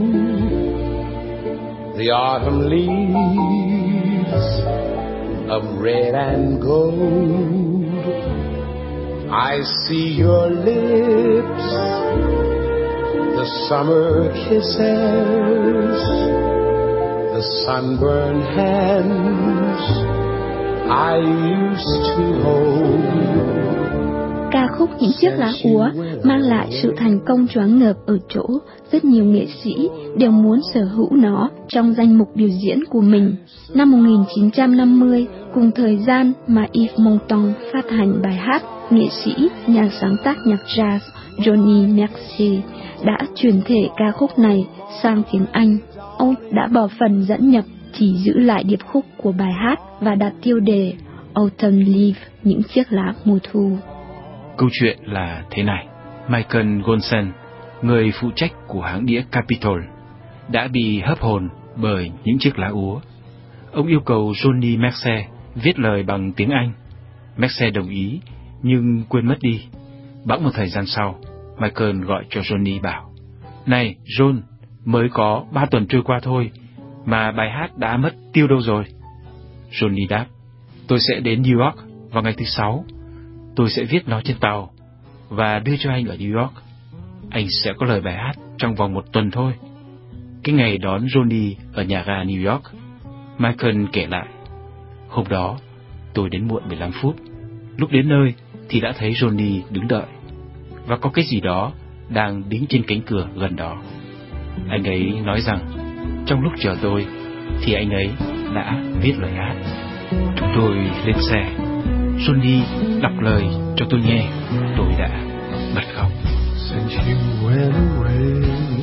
The autumn leaves of red and gold. I see your lips, the summer kisses, the sunburned hands I used to hold.
Ca khúc Những chiếc lá úa mang lại sự thành công choáng ngợp ở chỗ rất nhiều nghệ sĩ đều muốn sở hữu nó trong danh mục biểu diễn của mình. Năm một nghìn chín trăm năm mươi, cùng thời gian mà Yves Montand phát hành bài hát, nghệ sĩ, nhà sáng tác nhạc jazz Johnny Mercier đã chuyển thể ca khúc này sang tiếng Anh. Ông đã bỏ phần dẫn nhập, chỉ giữ lại điệp khúc của bài hát và đặt tiêu đề Autumn Leaf, những chiếc lá mùa thu.
Câu chuyện là thế này. Michael Golson, người phụ trách của hãng đĩa Capitol, đã bị hấp hồn bởi những chiếc lá úa. Ông yêu cầu Johnny Mercier viết lời bằng tiếng Anh. Mercier đồng ý, nhưng quên mất đi. Bẵng một thời gian sau, Michael gọi cho Johnny bảo: "Này, John, mới có ba tuần trôi qua thôi, mà bài hát đã mất tiêu đâu rồi?" Johnny đáp: "Tôi sẽ đến New York vào ngày thứ sáu. Tôi sẽ viết nó trên tàu và đưa cho anh ở New York. Anh sẽ có lời bài hát trong vòng một tuần thôi." Cái ngày đón Johnny ở nhà ga New York, Michael kể lại: "Hôm đó, tôi đến muộn mười lăm phút. Lúc đến nơi thì đã thấy Johnny đứng đợi, và có cái gì đó đang đính trên cánh cửa gần đó. Anh ấy nói rằng trong lúc chờ tôi thì anh ấy đã viết lời hát." Chúng tôi lên xe. Johnny đọc lời cho tôi nghe. Tôi đã bật khóc.
Since you went away,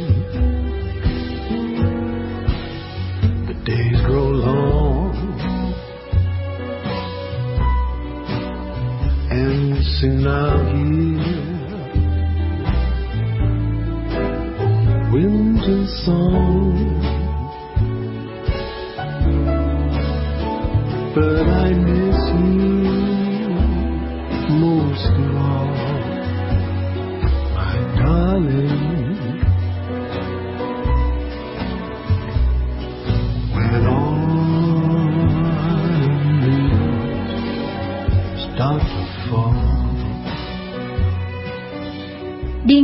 the days grow long, and soon I'll hear winter song. But I miss you most of all, my darling. When autumn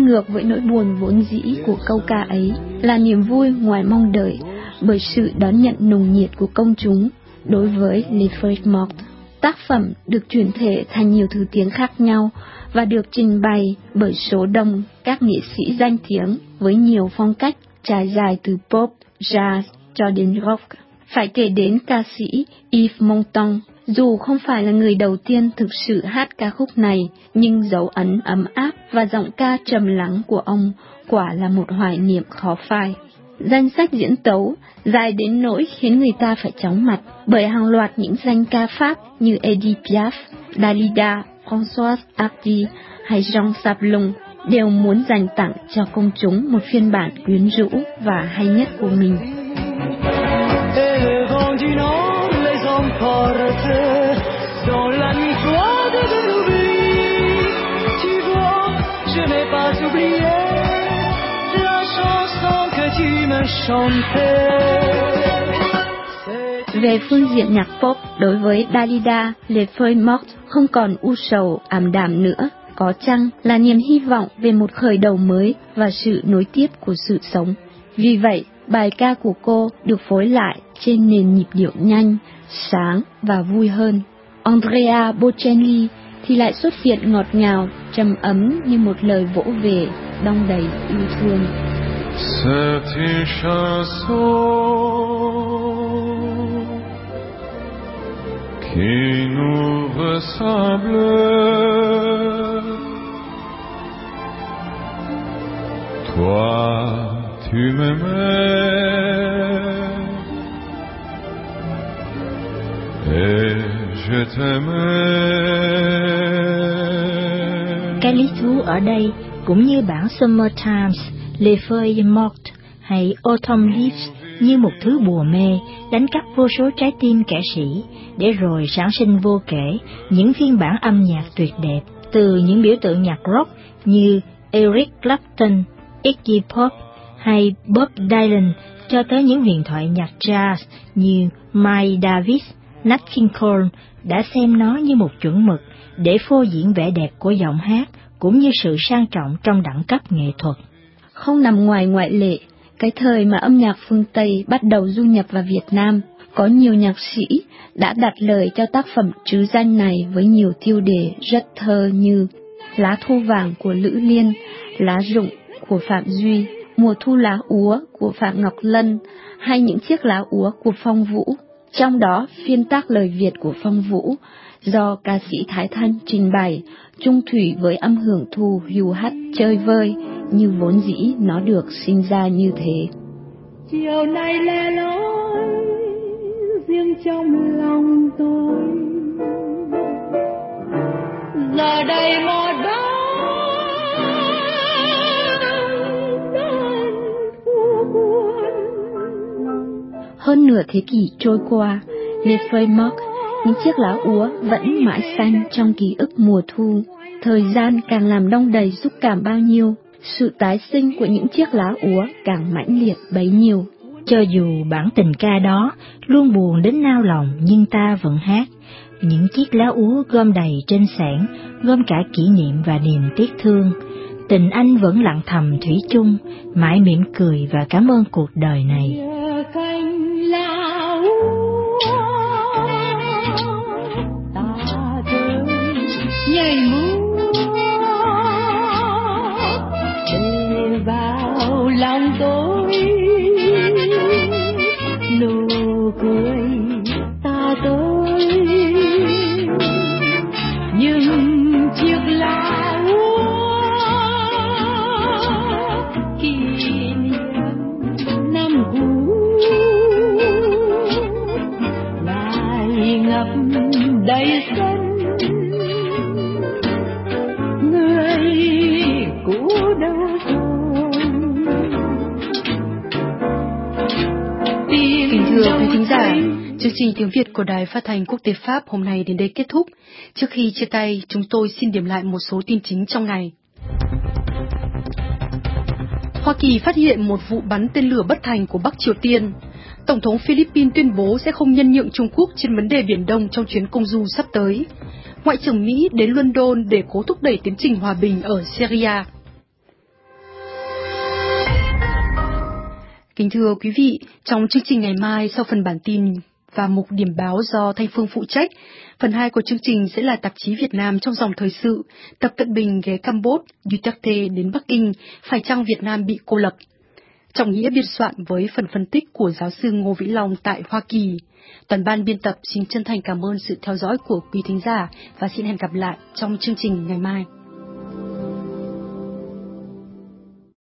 ngược với nỗi buồn vốn dĩ của câu ca ấy là niềm vui ngoài mong đợi bởi sự đón nhận nồng nhiệt của công chúng đối với Les Feuilles Mortes. Tác phẩm được chuyển thể thành nhiều thứ tiếng khác nhau và được trình bày bởi số đông các nghệ sĩ danh tiếng với nhiều phong cách trải dài từ pop, jazz cho đến rock. Phải kể đến ca sĩ Yves Montand, dù không phải là người đầu tiên thực sự hát ca khúc này, nhưng dấu ấn ấm áp và giọng ca trầm lắng của ông quả là một hoài niệm khó phai. Danh sách diễn tấu dài đến nỗi khiến người ta phải chóng mặt bởi hàng loạt những danh ca Pháp như Edith Piaf, Dalida, Françoise Hardy hay Jean Sablon đều muốn dành tặng cho công chúng một phiên bản quyến rũ và hay nhất của mình. Về phương diện nhạc pop, đối với Dalida, Les Feuilles Mortes không còn u sầu ảm đạm nữa, có chăng là niềm hy vọng về một khởi đầu mới và sự nối tiếp của sự sống. Vì vậy, bài ca của cô được phối lại trên nền nhịp điệu nhanh, sáng và vui hơn. Andrea Bocelli thì lại xuất hiện ngọt ngào, trầm ấm như một lời vỗ về đong đầy yêu thương.
C'est une chanson qui nous ressemble. Toi, tu m'aimais et je t'aimais.
Cái lý thú ở đây cũng như bản Summertimes, Les Feuilles Mortes hay Autumn Leaves như một thứ bùa mê đánh cắp vô số trái tim kẻ sĩ, để rồi sản sinh vô kể những phiên bản âm nhạc tuyệt đẹp, từ những biểu tượng nhạc rock như Eric Clapton, Iggy Pop hay Bob Dylan cho tới những huyền thoại nhạc jazz như Miles Davis, Nat King Cole đã xem nó như một chuẩn mực để phô diễn vẻ đẹp của giọng hát cũng như sự sang trọng trong đẳng cấp nghệ thuật.
Không nằm ngoài ngoại lệ, cái thời mà âm nhạc phương Tây bắt đầu du nhập vào Việt Nam, có nhiều nhạc sĩ đã đặt lời cho tác phẩm trứ danh này với nhiều tiêu đề rất thơ như Lá thu vàng của Lữ Liên, Lá rụng của Phạm Duy, Mùa thu lá úa của Phạm Ngọc Lân hay Những chiếc lá úa của Phong Vũ. Trong đó, phiên tác lời Việt của Phong Vũ do ca sĩ Thái Thanh trình bày chung thủy với âm hưởng thu hưu hắt chơi vơi như vốn dĩ nó được sinh ra như thế.
Chiều nay lẻ loi riêng trong lòng tôi, giờ đây một đó
hơn nửa thế kỷ trôi qua, Les Feuilles Mortes, những chiếc lá úa vẫn mãi xanh trong ký ức mùa thu. Thời gian càng làm đong đầy xúc cảm bao nhiêu, sự tái sinh của những chiếc lá úa càng mãnh liệt bấy nhiêu.
Cho dù bản tình ca đó luôn buồn đến nao lòng, nhưng ta vẫn hát. Những chiếc lá úa gom đầy trên xẻng, gom cả kỷ niệm và niềm tiếc thương. Tình anh vẫn lặng thầm thủy chung, mãi mỉm cười và cảm ơn cuộc đời này.
Nhảy múa để vào lòng tôi, nụ cười ta tới những chiếc lá úa kỷ niệm năm cũ lại ngập đầy sân.
Kính thưa quý thính giả, chương trình tiếng Việt của Đài Phát thanh Quốc tế Pháp hôm nay đến đây kết thúc. Trước khi chia tay, chúng tôi xin điểm lại một số tin chính trong ngày. Hoa Kỳ phát hiện một vụ bắn tên lửa bất thành của Bắc Triều Tiên. Tổng thống Philippines tuyên bố sẽ không nhân nhượng Trung Quốc trên vấn đề Biển Đông trong chuyến công du sắp tới. Ngoại trưởng Mỹ đến London để cố thúc đẩy tiến trình hòa bình ở Syria. Kính thưa quý vị, trong chương trình ngày mai sau phần bản tin và mục điểm báo do Thanh Phương phụ trách, phần hai của chương trình sẽ là tạp chí Việt Nam trong dòng thời sự, Tập Cận Bình ghé Campuchia, Duterte đến Bắc Kinh, phải chăng Việt Nam bị cô lập? Trọng nghĩa biên soạn với phần phân tích của giáo sư Ngô Vĩ Long tại Hoa Kỳ. Toàn ban biên tập xin chân thành cảm ơn sự theo dõi của quý thính giả và xin hẹn gặp lại trong chương trình ngày mai.